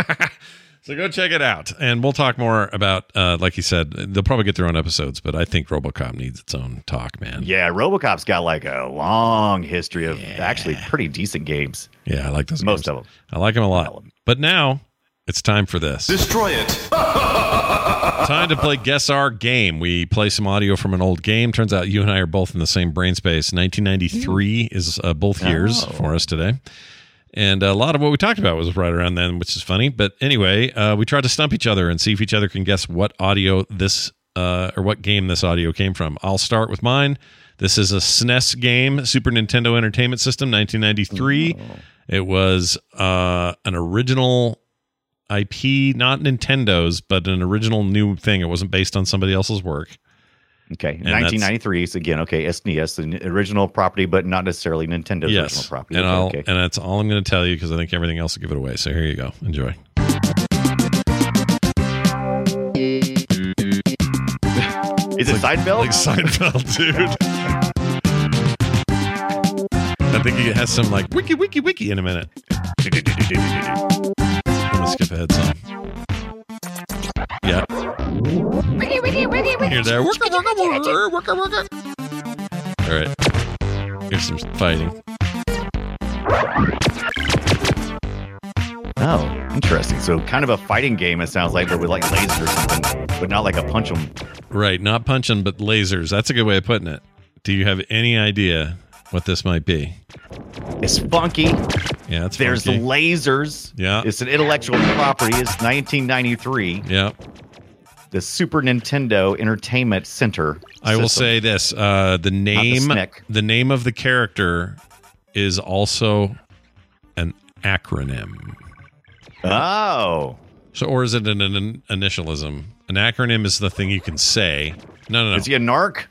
So go check it out. And we'll talk more about, uh, like you said, they'll probably get their own episodes, but I think RoboCop needs its own talk, man. Yeah, RoboCop's got like a long history of actually pretty decent games. Yeah, I like those Most games. of them. I like them a All lot. of them. But now it's time for this. Destroy it. Time to play Guess Our Game. We play some audio from an old game. Turns out you and I are both in the same brain space. nineteen ninety-three is uh, both years Oh. for us today. And a lot of what we talked about was right around then, which is funny. But anyway, uh, we tried to stump each other and see if each other can guess what audio this uh, or what game this audio came from. I'll start with mine. This is a S N E S game, Super Nintendo Entertainment System, nineteen ninety-three. Oh. It was uh, an original I P, not Nintendo's, but an original new thing. It wasn't based on somebody else's work. Okay, that's- nineteen ninety-three. So again, okay, S N E S, the original property, but not necessarily Nintendo's original Yes, property. and Okay, I'll okay. and that's all I'm going to tell you because I think everything else will give it away. So here you go. Enjoy. Is it Seinfeld? Like Seinfeld, dude. I think it has some like wiki wiki wiki in a minute. I'm gonna skip ahead some. Yeah. Hear that? Worka, worka, worka, worka, worka. All right. Here's some fighting. Oh, interesting. So kind of a fighting game, it sounds like, but with like lasers or something, but not like a punch 'em. Right, not punching, but lasers. That's a good way of putting it. Do you have any idea what this might be? It's funky. Yeah, it's There's funky. lasers. Yeah. It's an intellectual property. It's nineteen ninety-three. Yeah. The Super Nintendo Entertainment Center. I will system. say this: uh, the name, S N E C. the name of the character, is also an acronym. Oh. So, or is it an, an initialism? An acronym is the thing you can say. No, no, no. Is he a narc?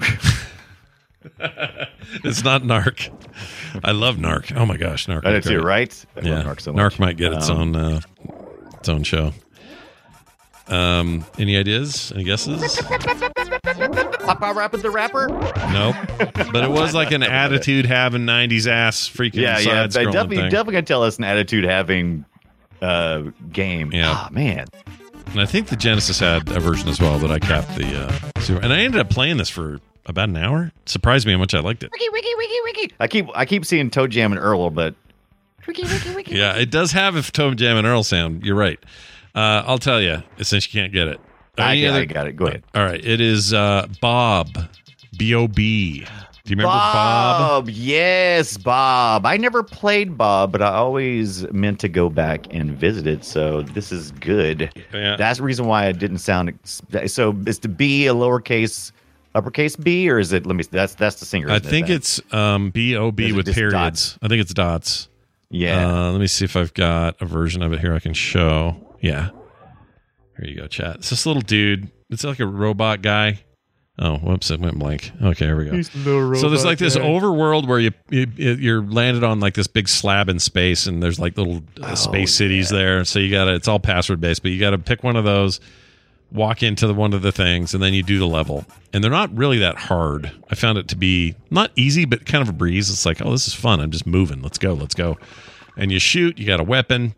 It's not narc. I love narc. Oh my gosh, narc. I is did too, great. right? I Yeah, love narc so narc much. might get its Um, own uh, its own show. Um, any ideas? Any guesses? Papa Rapid the Rapper? Nope. But it was like an attitude having nineties ass freaking Yeah, yeah. side They scrolling definitely, thing. definitely gonna tell us an attitude having uh, game. Yeah. Ah, man. And I think the Genesis had a version as well that I capped the uh, Super. And I ended up playing this for about an hour. It surprised me how much I liked it. Wiki, wiki, wiki, wiki. I keep I keep seeing Toe Jam and Earl, but wiki, wiki, wiki. Yeah, it does have a Toe Jam and Earl sound. You're right. Uh, I'll tell you, since you can't get it. I, Any got, other- I got it. Go ahead. All right. It is uh, Bob. B O B. Do you remember Bob? Bob? Yes, Bob. I never played Bob, but I always meant to go back and visit it. So this is good. Yeah. That's the reason why I didn't sound. ex- So is the B a lowercase, uppercase B, or is it? Let me. That's that's the singer. I isn't it, think then? it's um, B O Is B it with just periods. dots? I think it's dots. Yeah. Uh, let me see if I've got a version of it here I can show. Yeah. Here you go, chat. It's this little dude. It's like a robot guy. Oh, whoops, it went blank. Okay, here we go. So there's like this overworld where you, you you're landed on like this big slab in space, and there's like little uh, Oh, space cities there. So you gotta, it's all password based, but you gotta pick one of those, walk into the, one of the things, and then you do the level. And they're not really that hard. I found it to be not easy, but kind of a breeze. It's like, oh, this is fun. I'm just moving. Let's go. Let's go. And you shoot. You got a weapon.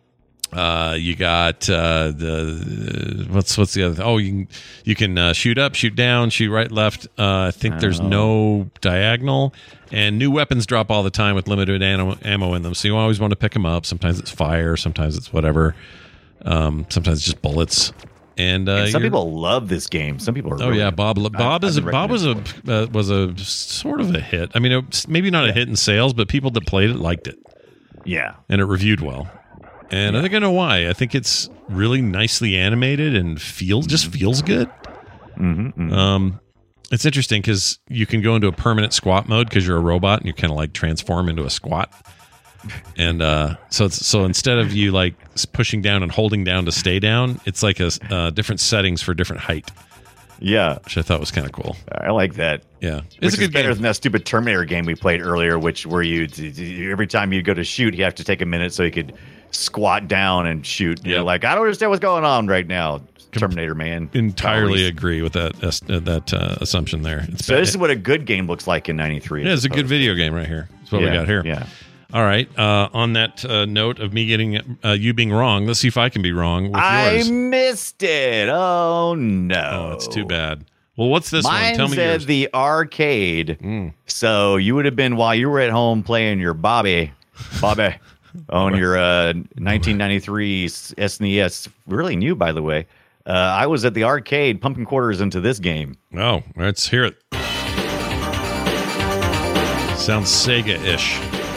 Uh, you got uh, the what's what's the other? Th- oh, you can you can uh, shoot up, shoot down, shoot right, left. Uh, I think there's no diagonal, and new weapons drop all the time with limited ammo, ammo in them. So you always want to pick them up. Sometimes it's fire, sometimes it's whatever. Um, sometimes it's just bullets. And, uh, And some you're- people love this game. Some people are. Oh really, yeah, Bob. Bob I've is a, been Bob was a recommending uh, was a sort of a hit. I mean, it was maybe not a hit in sales, but people that played it liked it, Yeah. and it reviewed well. And I think I know why. I think it's really nicely animated and feels just feels good. Mm-hmm, Um, it's interesting because you can go into a permanent squat mode because you're a robot and you kind of like transform into a squat. And uh, so it's, so instead of you like pushing down and holding down to stay down, it's like a uh, different settings for different height, Yeah. which I thought was kind of cool. I like that. Yeah, Which it's a is good better game. than that stupid Terminator game we played earlier, which where you every time you go to shoot, you have to take a minute so you could squat down and shoot. You're Yep. like, I don't understand what's going on right now, Terminator man. Entirely Calories. agree with that uh, that uh, assumption there. It's So bad. this is what a good game looks like in ninety-three. Yeah, it's a good video game right here. That's what yeah, we got here. Yeah. All right. Uh, on that uh, note of me getting uh, you being wrong, let's see if I can be wrong with I yours. missed it. Oh no. Oh, it's too bad. Well, what's this Mine one? Tell me said yours. the arcade. Mm. So you would have been while you were at home playing your Bobby, Bobby, on your uh, nineteen ninety-three S N E S. Really new, by the way. Uh, I was at the arcade pumping quarters into this game. Oh, let's hear it. Sounds Sega-ish.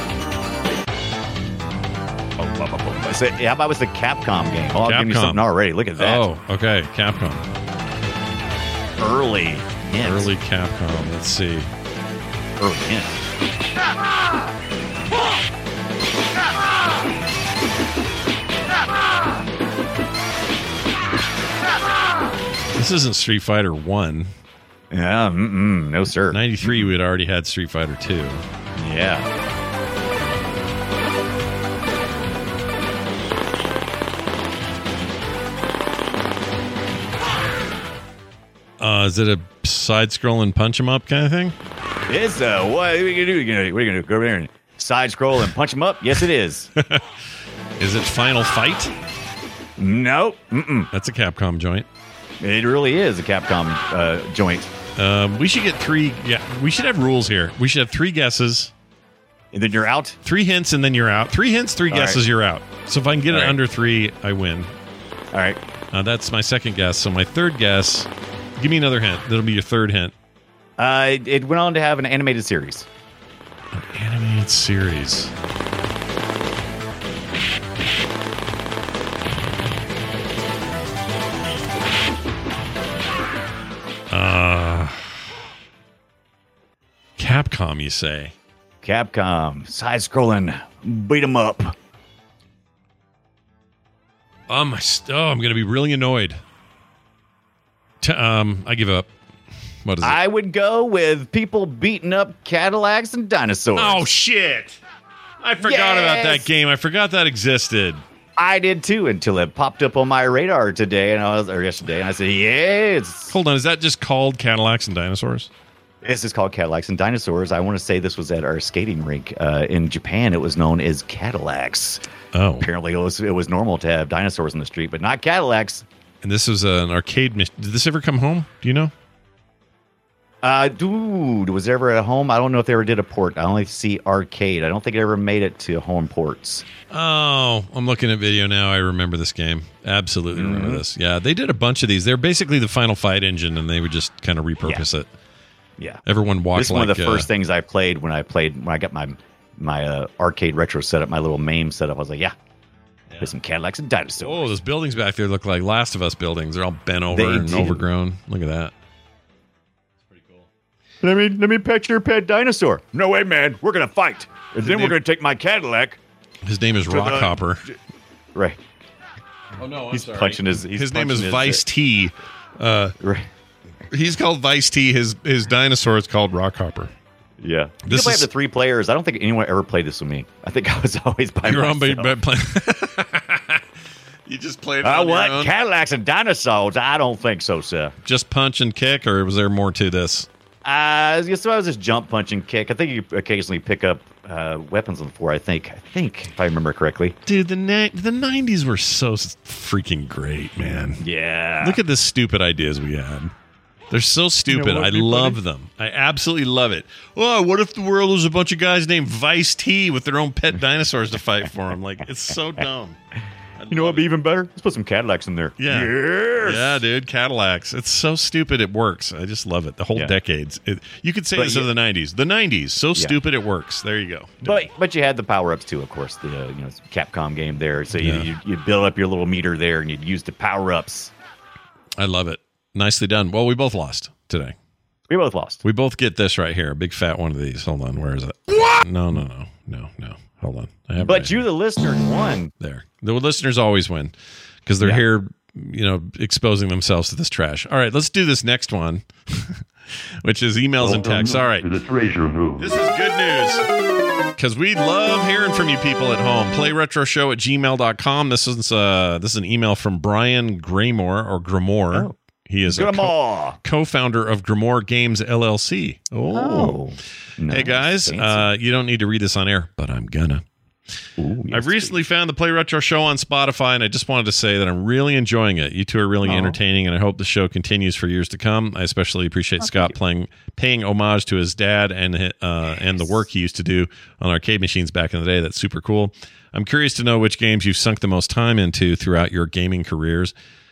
Oh, blah, blah, blah. So, how about it was the Capcom game? Oh, I'll give you Capcom. something already. Look at that. Oh, okay. Capcom. Early hint. Early Capcom. Let's see. Early hint. This isn't Street Fighter one. Yeah, mm-mm, no sir. ninety-three, we had already had Street Fighter two. Yeah. Uh, is it a side-scrolling punch 'em up kind of thing? It's uh, what are you gonna do? You gonna, what are you gonna do? Go over there and side scroll and punch him up? Yes, it is. Is it Final Fight? Nope. Mm-mm. That's a Capcom joint. It really is a Capcom uh, joint. Um, we should get three. Yeah, we should have rules here. We should have three guesses, And then you're out. three hints, and then you're out. Three hints, three All guesses, right. you're out. So if I can get All it right. under three, I win. All right. Uh, that's my second guess. So my third guess. Give me another hint. That'll be your third hint. Uh, it, it went on to have an animated series. An animated series. Uh, Capcom, you say? Capcom side scrolling, beat 'em up. Oh, my st- oh, I'm going to be really annoyed. T- um, I give up. What is it? I would go with people beating up Cadillacs and dinosaurs. oh, shit. I forgot about that Yes. game. I forgot that existed. I did too until it popped up on my radar today, and I was or yesterday, and I said, "Yeah, it's Hold on. Is that just called Cadillacs and Dinosaurs? this is called Cadillacs and Dinosaurs." I want to say this was at our skating rink uh, in Japan. It was known as Cadillacs. Oh. Apparently, it was it was normal to have dinosaurs in the street, but not Cadillacs. And this was an arcade mission. Did this ever come home? Do you know? Uh, dude, was it ever at home? I don't know if they ever did a port. I only see arcade. I don't think it ever made it to home ports. Oh, I'm looking at video now. I remember this game. Absolutely Mm-hmm. remember this. Yeah, they did a bunch of these. They're basically the Final Fight engine, and they would just kind of repurpose Yeah. it. Yeah, Everyone walked this is like one of the uh, first things I played when I played when I got my my uh, arcade retro setup, my little MAME setup. I was like, yeah, there's some Cadillacs and dinosaurs. Oh, those buildings back there look like Last of Us buildings. They're all bent over They and do. overgrown. Look at that. Let me let me pet your pet dinosaur. No way, man. We're gonna fight, and then we're gonna take my Cadillac. His name is the- Rockhopper. Right. Oh no, I'm He's sorry. punching his. He's his name is punching his, Vice T. Uh, Right. he's called Vice T. His his dinosaur is called Rockhopper. Yeah. You This can play is- up to three players. I don't think anyone ever played this with me. I think I was always by You're on myself. by, by playing. You just played it Uh, on your what? own? Cadillacs and dinosaurs? I don't think so, sir. Just punch and kick, or was there more to this? Uh, so I was just jump, punch, and kick. I think you occasionally pick up uh, weapons on the floor. I think. I think, if I remember correctly. Dude, the ni- the nineties were so s- freaking great, man. Yeah. Look at the stupid ideas we had. They're so stupid. what I would be love funny? them. I absolutely love it. Oh, what if the world was a bunch of guys named Vice T with their own pet dinosaurs to fight for them? Like, it's so dumb. I You know love what'd be even better? Let's put some Cadillacs in there. Yeah. Yes. Yeah, dude, Cadillacs. It's so stupid it works. I just love it. The whole Yeah. decades. It, you could say But this you- of the nineties. The nineties. So stupid it works. There you go. But but you had the power ups too, of course. The uh, you know Capcom game there. So you Yeah. you you build up your little meter there, and you'd use the power ups. I love it. Nicely done. Well, we both lost today. We both lost. We both get this right here. A big fat one of these. Hold on. Where is it? What? No, no, no. No, no. Hold on. I have it But right you, here. the listeners, won. There. The listeners always win because they're Yeah. here, you know, exposing themselves to this trash. All right, let's do this next one, which is emails and texts. All right. The treasure room. This is good news because we love hearing from you people at home. Playretroshow at gmail dot com. This is, uh, this is an email from Brian Graymore or Grimoire. Oh. He is a co- Grimoire. co-founder of Grimoire Games L L C. Oh. Hey Nice. guys, Fancy. uh, you don't need to read this on air, but I'm gonna. Ooh, yes, I've recently found the Play Retro Show on Spotify, and I just wanted to say that I'm really enjoying it. You two are really Oh. entertaining, and I hope the show continues for years to come. I especially appreciate Scott playing, paying homage to his dad and uh, and the work he used to do on arcade machines back in the day. That's super cool. I'm curious to know which games you've sunk the most time into throughout your gaming careers,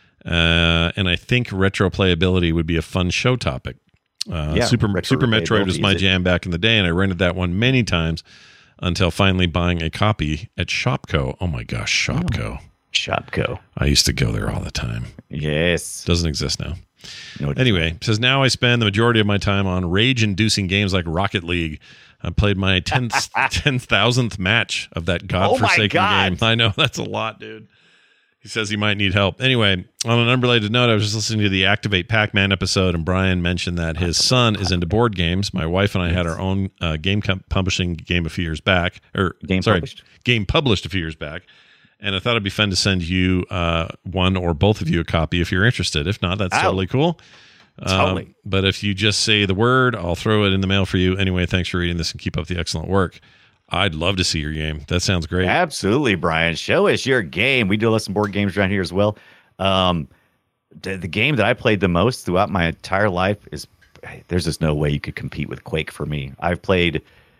uh, and I think retro playability would be a fun show topic. Uh, Yeah, Super retro Super Metroid was replayability my is it. jam back in the day, and I rented that one many times until finally buying a copy at Shopco. Oh my gosh, Shopco. Shopco. I used to go there all the time. Yes. Doesn't exist now. No, it- Anyway, it says now I spend the majority of my time on rage-inducing games like Rocket League. I played my tenth ten thousandth match of that godforsaken God. game. I know, that's a lot, dude. He says he might need help. Anyway, on an unrelated note, I was just listening to the Activate Pac-Man episode, and Brian mentioned that his son is into board games. My wife and I had our own uh, game com- publishing game a few years back, or Game sorry, published? game published a few years back. And I thought it'd be fun to send you uh, one or both of you a copy if you're interested. If not, that's Ow. totally cool. Totally. Um, but if you just say the word, I'll throw it in the mail for you. Anyway, thanks for reading this and keep up the excellent work. I'd love to see your game. That sounds great. Absolutely, Brian. Show us your game. We do listen board games around here as well. Um, the, the game that I played the most throughout my entire life is there's just no way you could compete with Quake for me. I've played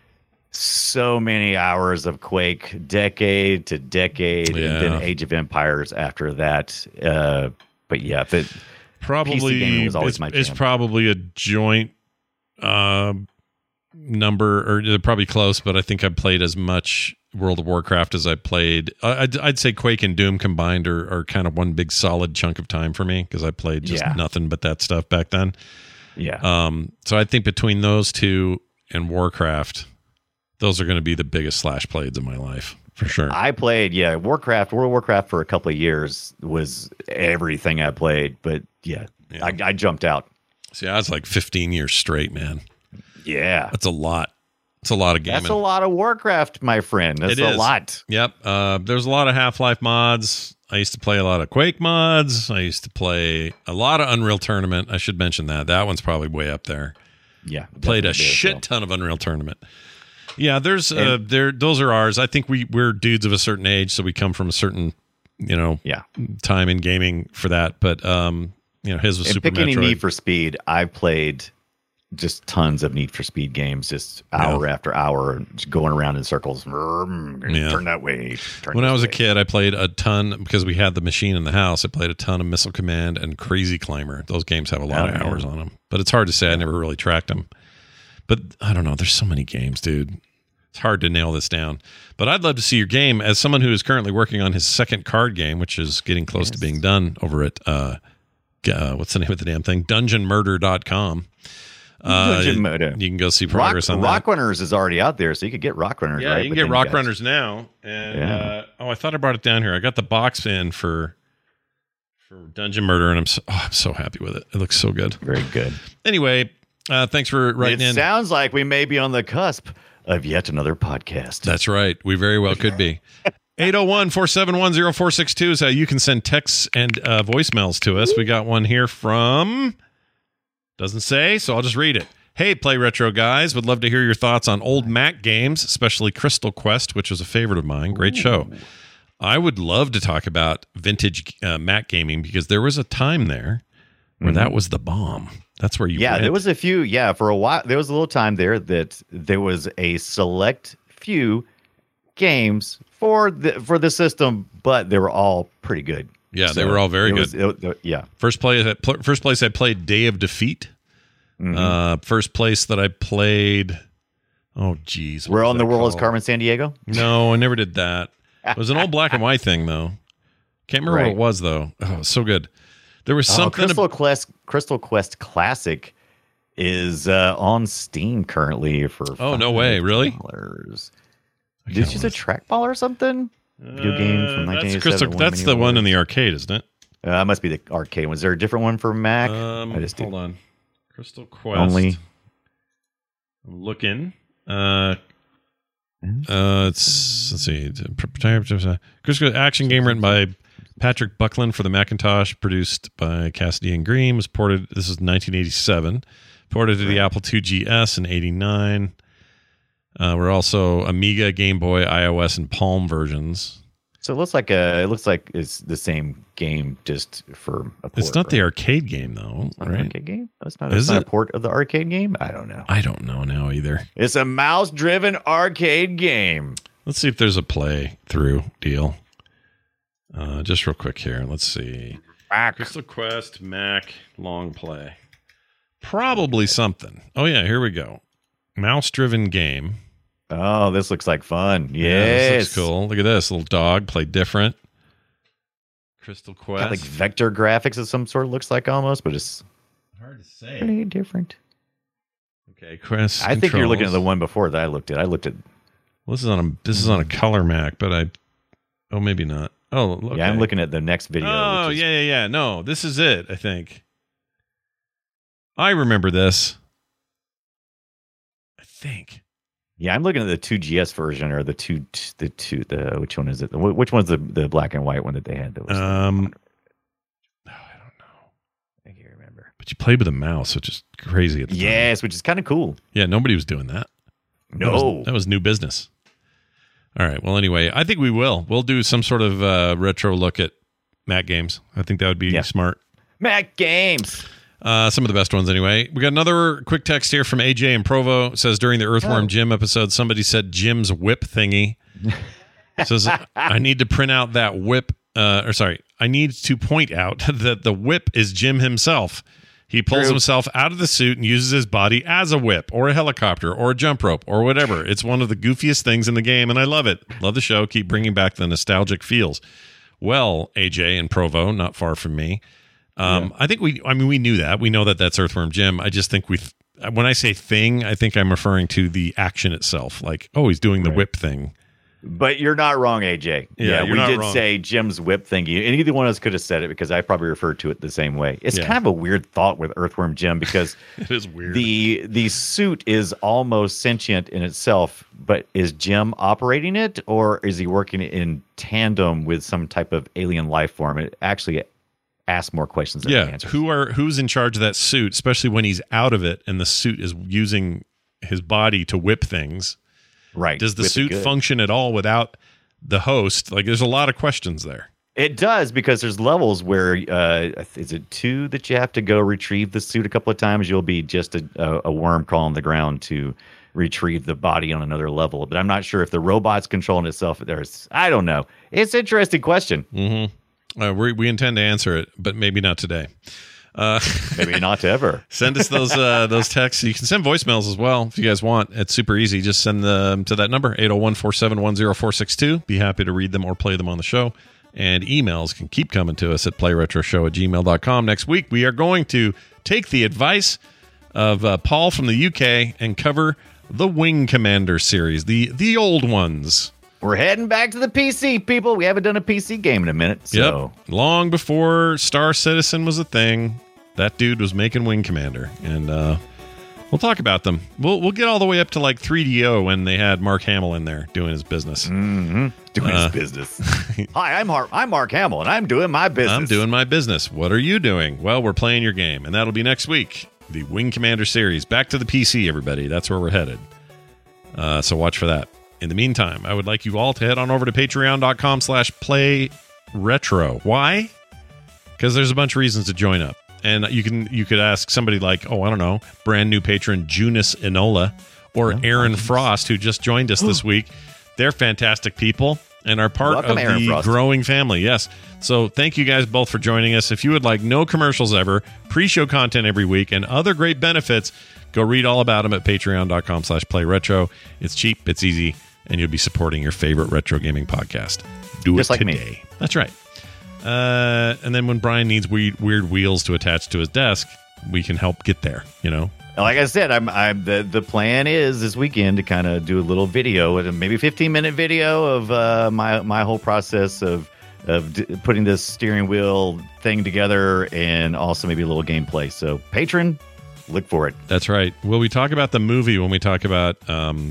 so many hours of Quake, decade to decade, Yeah. and then Age of Empires after that. Uh, but yeah, the, P C Probably gaming was always it's, my it's jam. probably a joint uh, number, or they're probably close. But I think I played as much World of Warcraft as I played. I- I'd, I'd say Quake and Doom combined are, are kind of one big solid chunk of time for me because I played just Yeah. nothing but that stuff back then. yeah. Um, so I think between those two and Warcraft, those are going to be the biggest slash plays of my life for sure. I played, yeah, Warcraft, World of Warcraft for a couple of years was everything I played. But yeah, Yeah. I, I jumped out. See, I was like fifteen years straight, man. Yeah. That's a lot. It's a lot of gaming. That's a lot of Warcraft, my friend. That's It a is. lot. Yep. Uh, there's a lot of Half-Life mods. I used to play a lot of Quake mods. I used to play a lot of Unreal Tournament. I should mention that. That one's probably way up there. Yeah. Played a definitely is, shit though. ton of Unreal Tournament. Yeah, there's uh, there. Those are ours. I think we we're dudes of a certain age, so we come from a certain you know Yeah. time in gaming for that. But um, you know, his was And Super picking Metroid. Need for Speed, I've played just tons of Need for Speed games, just hour Yeah. after hour, just going around in circles. Yeah. Turn that way. Turn When I this was a way. kid, I played a ton because we had the machine in the house. I played a ton of Missile Command and Crazy Climber. Those games have a lot Oh, of yeah. hours on them, but it's hard to say. I never really tracked them. But I don't know. There's so many games, dude. It's hard to nail this down. But I'd love to see your game as someone who is currently working on his second card game, which is getting close to being done over at uh, uh, what's the name of the damn thing? dungeon murder dot com. Uh, Dungeon Murder. You can go see Rock, progress on that. Rock Runners is already out there, so you could get Rock Runners. Yeah, right? you can But get then Rock got- Runners now. And Yeah. uh, oh, I thought I brought it down here. I got the box in for for Dungeon Murder, and I'm so, oh, I'm so happy with it. It looks so good. Very good. Anyway, uh, thanks for writing It in. sounds like we may be on the cusp of yet another podcast. That's right. We very well could be. eight oh one, four seven one, oh four six two is how you can send texts and uh, voicemails to us. We got one here from, doesn't say, so I'll just read it. Hey, Play Retro guys, would love to hear your thoughts on old Mac games, especially Crystal Quest, which was a favorite of mine. Great show. I would love to talk about vintage uh, Mac gaming because there was a time there where that was the bomb. That's where you Yeah, went. there was a few. Yeah, for a while, there was a little time there that there was a select few games for the for the system, but they were all pretty good. Yeah, they were all very it good. was- it- it- yeah, First play, pl- first place I played Day of Defeat. Mm-hmm. Uh, first place that I played. Oh, geez. what Where was on the that world is called? Carmen San Diego? No, I never did that. It was an old black and white thing, though. Can't remember what Right. it was, though. Oh, it was so good. There was Oh, something. Crystal ab- Quest Crystal Quest Classic is uh, on Steam currently for. Oh, no way, really? dollars. I Did can't you say trackball or something? Video game from Uh, nineteen that's eighty-seven. Crystal, won that's many the one in awards. the arcade, isn't it? Uh, must be the arcade one. Is there a different one for Mac? Um, I just hold did- on. Crystal Quest. Only. I'm looking. Uh, uh, it's let's see. Crystal action game written by Patrick Buckland for the Macintosh, produced by Cassidy and Green. Was ported. This is nineteen eighty-seven. Ported to the Apple two G S in eighty-nine. Uh, we're also Amiga, Game Boy, iOS, and Palm versions. So it looks like a. It looks like it's the same game, just for a port. It's not the right? arcade game though, Not an right? arcade game. That's not, Is it's not it? a port of the arcade game. I don't know. I don't know now either. It's a mouse-driven arcade game. Let's see if there's a play through deal. Uh, just real quick here. Let's see. Crystal Quest Mac long play. Probably something. Oh yeah, here we go. Mouse driven game. Oh, this looks like fun. Yeah, Yes, this looks cool. Look at this little dog play different. Crystal Quest. Got like vector graphics of some sort. Looks like almost, but it's Hard to say. pretty different. Okay, Quest. I think you're looking at the controls. one before that I looked at. I looked at. Well, this is on a this is on a color Mac, but I. Oh, maybe not. Oh, okay. Yeah, I'm looking at the next video. Oh, which is, yeah, yeah, yeah. No, this is it, I think. I remember this. I think. Yeah, I'm looking at the two G S version or the two, the two, the which one is it? Wh- Which one's the the black and white one that they had? That was Um, oh, I don't know. I can't remember. But you played with a mouse, which is crazy at the time. Yes, which is kind of cool. Yeah, nobody was doing that. That No, was, that was new business. All right. Well, anyway, I think we will. We'll do some sort of uh, retro look at Mac games. I think that would be Yeah. smart. Mac games. Uh, some of the best ones, anyway. We got another quick text here from A J in Provo. It says during the Earthworm Oh. Jim episode, somebody said Jim's whip thingy. It says I need to print out that whip. Uh, or sorry, I need to point out that the whip is Jim himself. He pulls True. himself out of the suit and uses his body as a whip or a helicopter or a jump rope or whatever. It's one of the goofiest things in the game, and I love it. Love the show. Keep bringing back the nostalgic feels. Well, A J in Provo, not far from me. Um, I think we, I mean, we knew that. We know that that's Earthworm Jim. I just think we, when I say thing, I think I'm referring to the action itself. Like, oh, he's doing the Right. whip thing. But you're not wrong, A J. Yeah, you're we not did wrong. say Jim's whip thingy, and either one of us could have said it because I probably referred to it the same way. It's Yeah. kind of a weird thought with Earthworm Jim because It is weird. the the suit is almost sentient in itself, but is Jim operating it, or is he working in tandem with some type of alien life form? It actually asks more questions than it yeah. answers. Who are, who's in charge of that suit, especially when he's out of it and the suit is using his body to whip things. Right. Does the with suit good. function at all without the host? Like, there's a lot of questions there. It does, because there's levels where uh, is it two that you have to go retrieve the suit a couple of times? You'll be just a, a, a worm crawling the ground to retrieve the body on another level. But I'm not sure if the robot's controlling itself. There's, I don't know. It's an interesting question. Mm-hmm. Uh, we we intend to answer it, but maybe not today. Uh, Maybe not ever. Send us those uh, those texts. You can send voicemails as well if you guys want. It's super easy. Just send them to that number, eight oh one, four seven one, oh four six two. Be happy to read them or play them on the show. And emails can keep coming to us at playretroshow at gmail dot com. Next week, we are going to take the advice of uh, Paul from the U K and cover the Wing Commander series, the the old ones. We're heading back to the P C, people. We haven't done a P C game in a minute. So. Yep. Long before Star Citizen was a thing, that dude was making Wing Commander. And uh, we'll talk about them. We'll we'll get all the way up to like three D O when they had Mark Hamill in there doing his business. Mm-hmm. Doing Uh, his business. Hi, I'm Har- I'm Mark Hamill, and I'm doing my business. I'm doing my business. What are you doing? Well, we're playing your game, and that'll be next week. The Wing Commander series. Back to the P C, everybody. That's where we're headed. Uh, so watch for that. In the meantime, I would like you all to head on over to patreon.com slash play retro. Why? Because there's a bunch of reasons to join up. And you can you could ask somebody like, oh, I don't know, brand new patron Junis Enola or Oh, Aaron nice. Frost, who just joined us this week. They're fantastic people and are part Welcome, of Aaron the Frost. growing family. Yes. So thank you guys both for joining us. If you would like no commercials ever, pre-show content every week, and other great benefits, go read all about them at patreon.com slash play retro. It's cheap, it's easy, and you'll be supporting your favorite retro gaming podcast. Do Just it like me. today. That's right. Uh, and then when Brian needs weird, weird wheels to attach to his desk, we can help get there, you know? Like I said, I'm, I'm the the plan is this weekend to kind of do a little video, a maybe fifteen minute video of uh, my my whole process of of d- putting this steering wheel thing together, and also maybe a little gameplay. So, patron, look for it. That's right. Will we talk about the movie when we talk about um,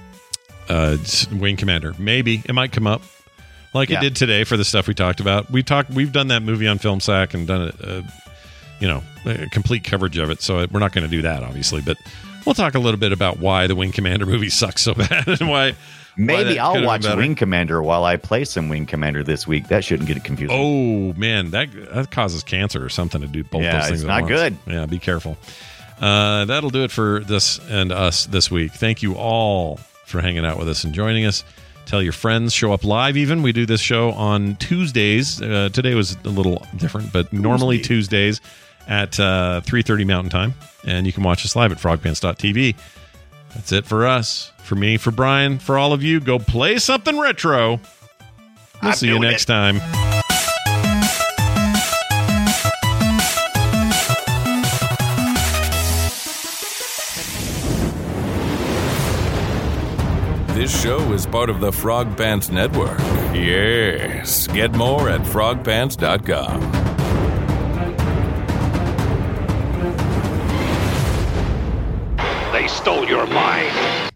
uh, Wing Commander? Maybe it might come up, like Yeah. it did today for the stuff we talked about. We talked. We've done that movie on FilmSack and done it. Uh, you know, a complete coverage of it. So we're not going to do that, obviously, but we'll talk a little bit about why the Wing Commander movie sucks so bad and why. why Maybe that I'll could've watch been better. Wing Commander while I play some Wing Commander this week. That shouldn't get it confusing. Oh man, that that causes cancer or something to do both Yeah, those things. it's at not once. good. Yeah, be careful. Uh, that'll do it for this and us this week. Thank you all for hanging out with us and joining us. Tell your friends. Show up live. Even we do this show on Tuesdays. Uh, today was a little different, but normally Tuesdays at uh, three thirty Mountain Time, and you can watch us live at frog pants dot t v. That's it for us. For me, for Brian, for all of you, go play something retro. We'll I'm see you doing next it. time. This show is part of the Frog Pants Network. Yes. Get more at frog pants dot com. They stole your mind.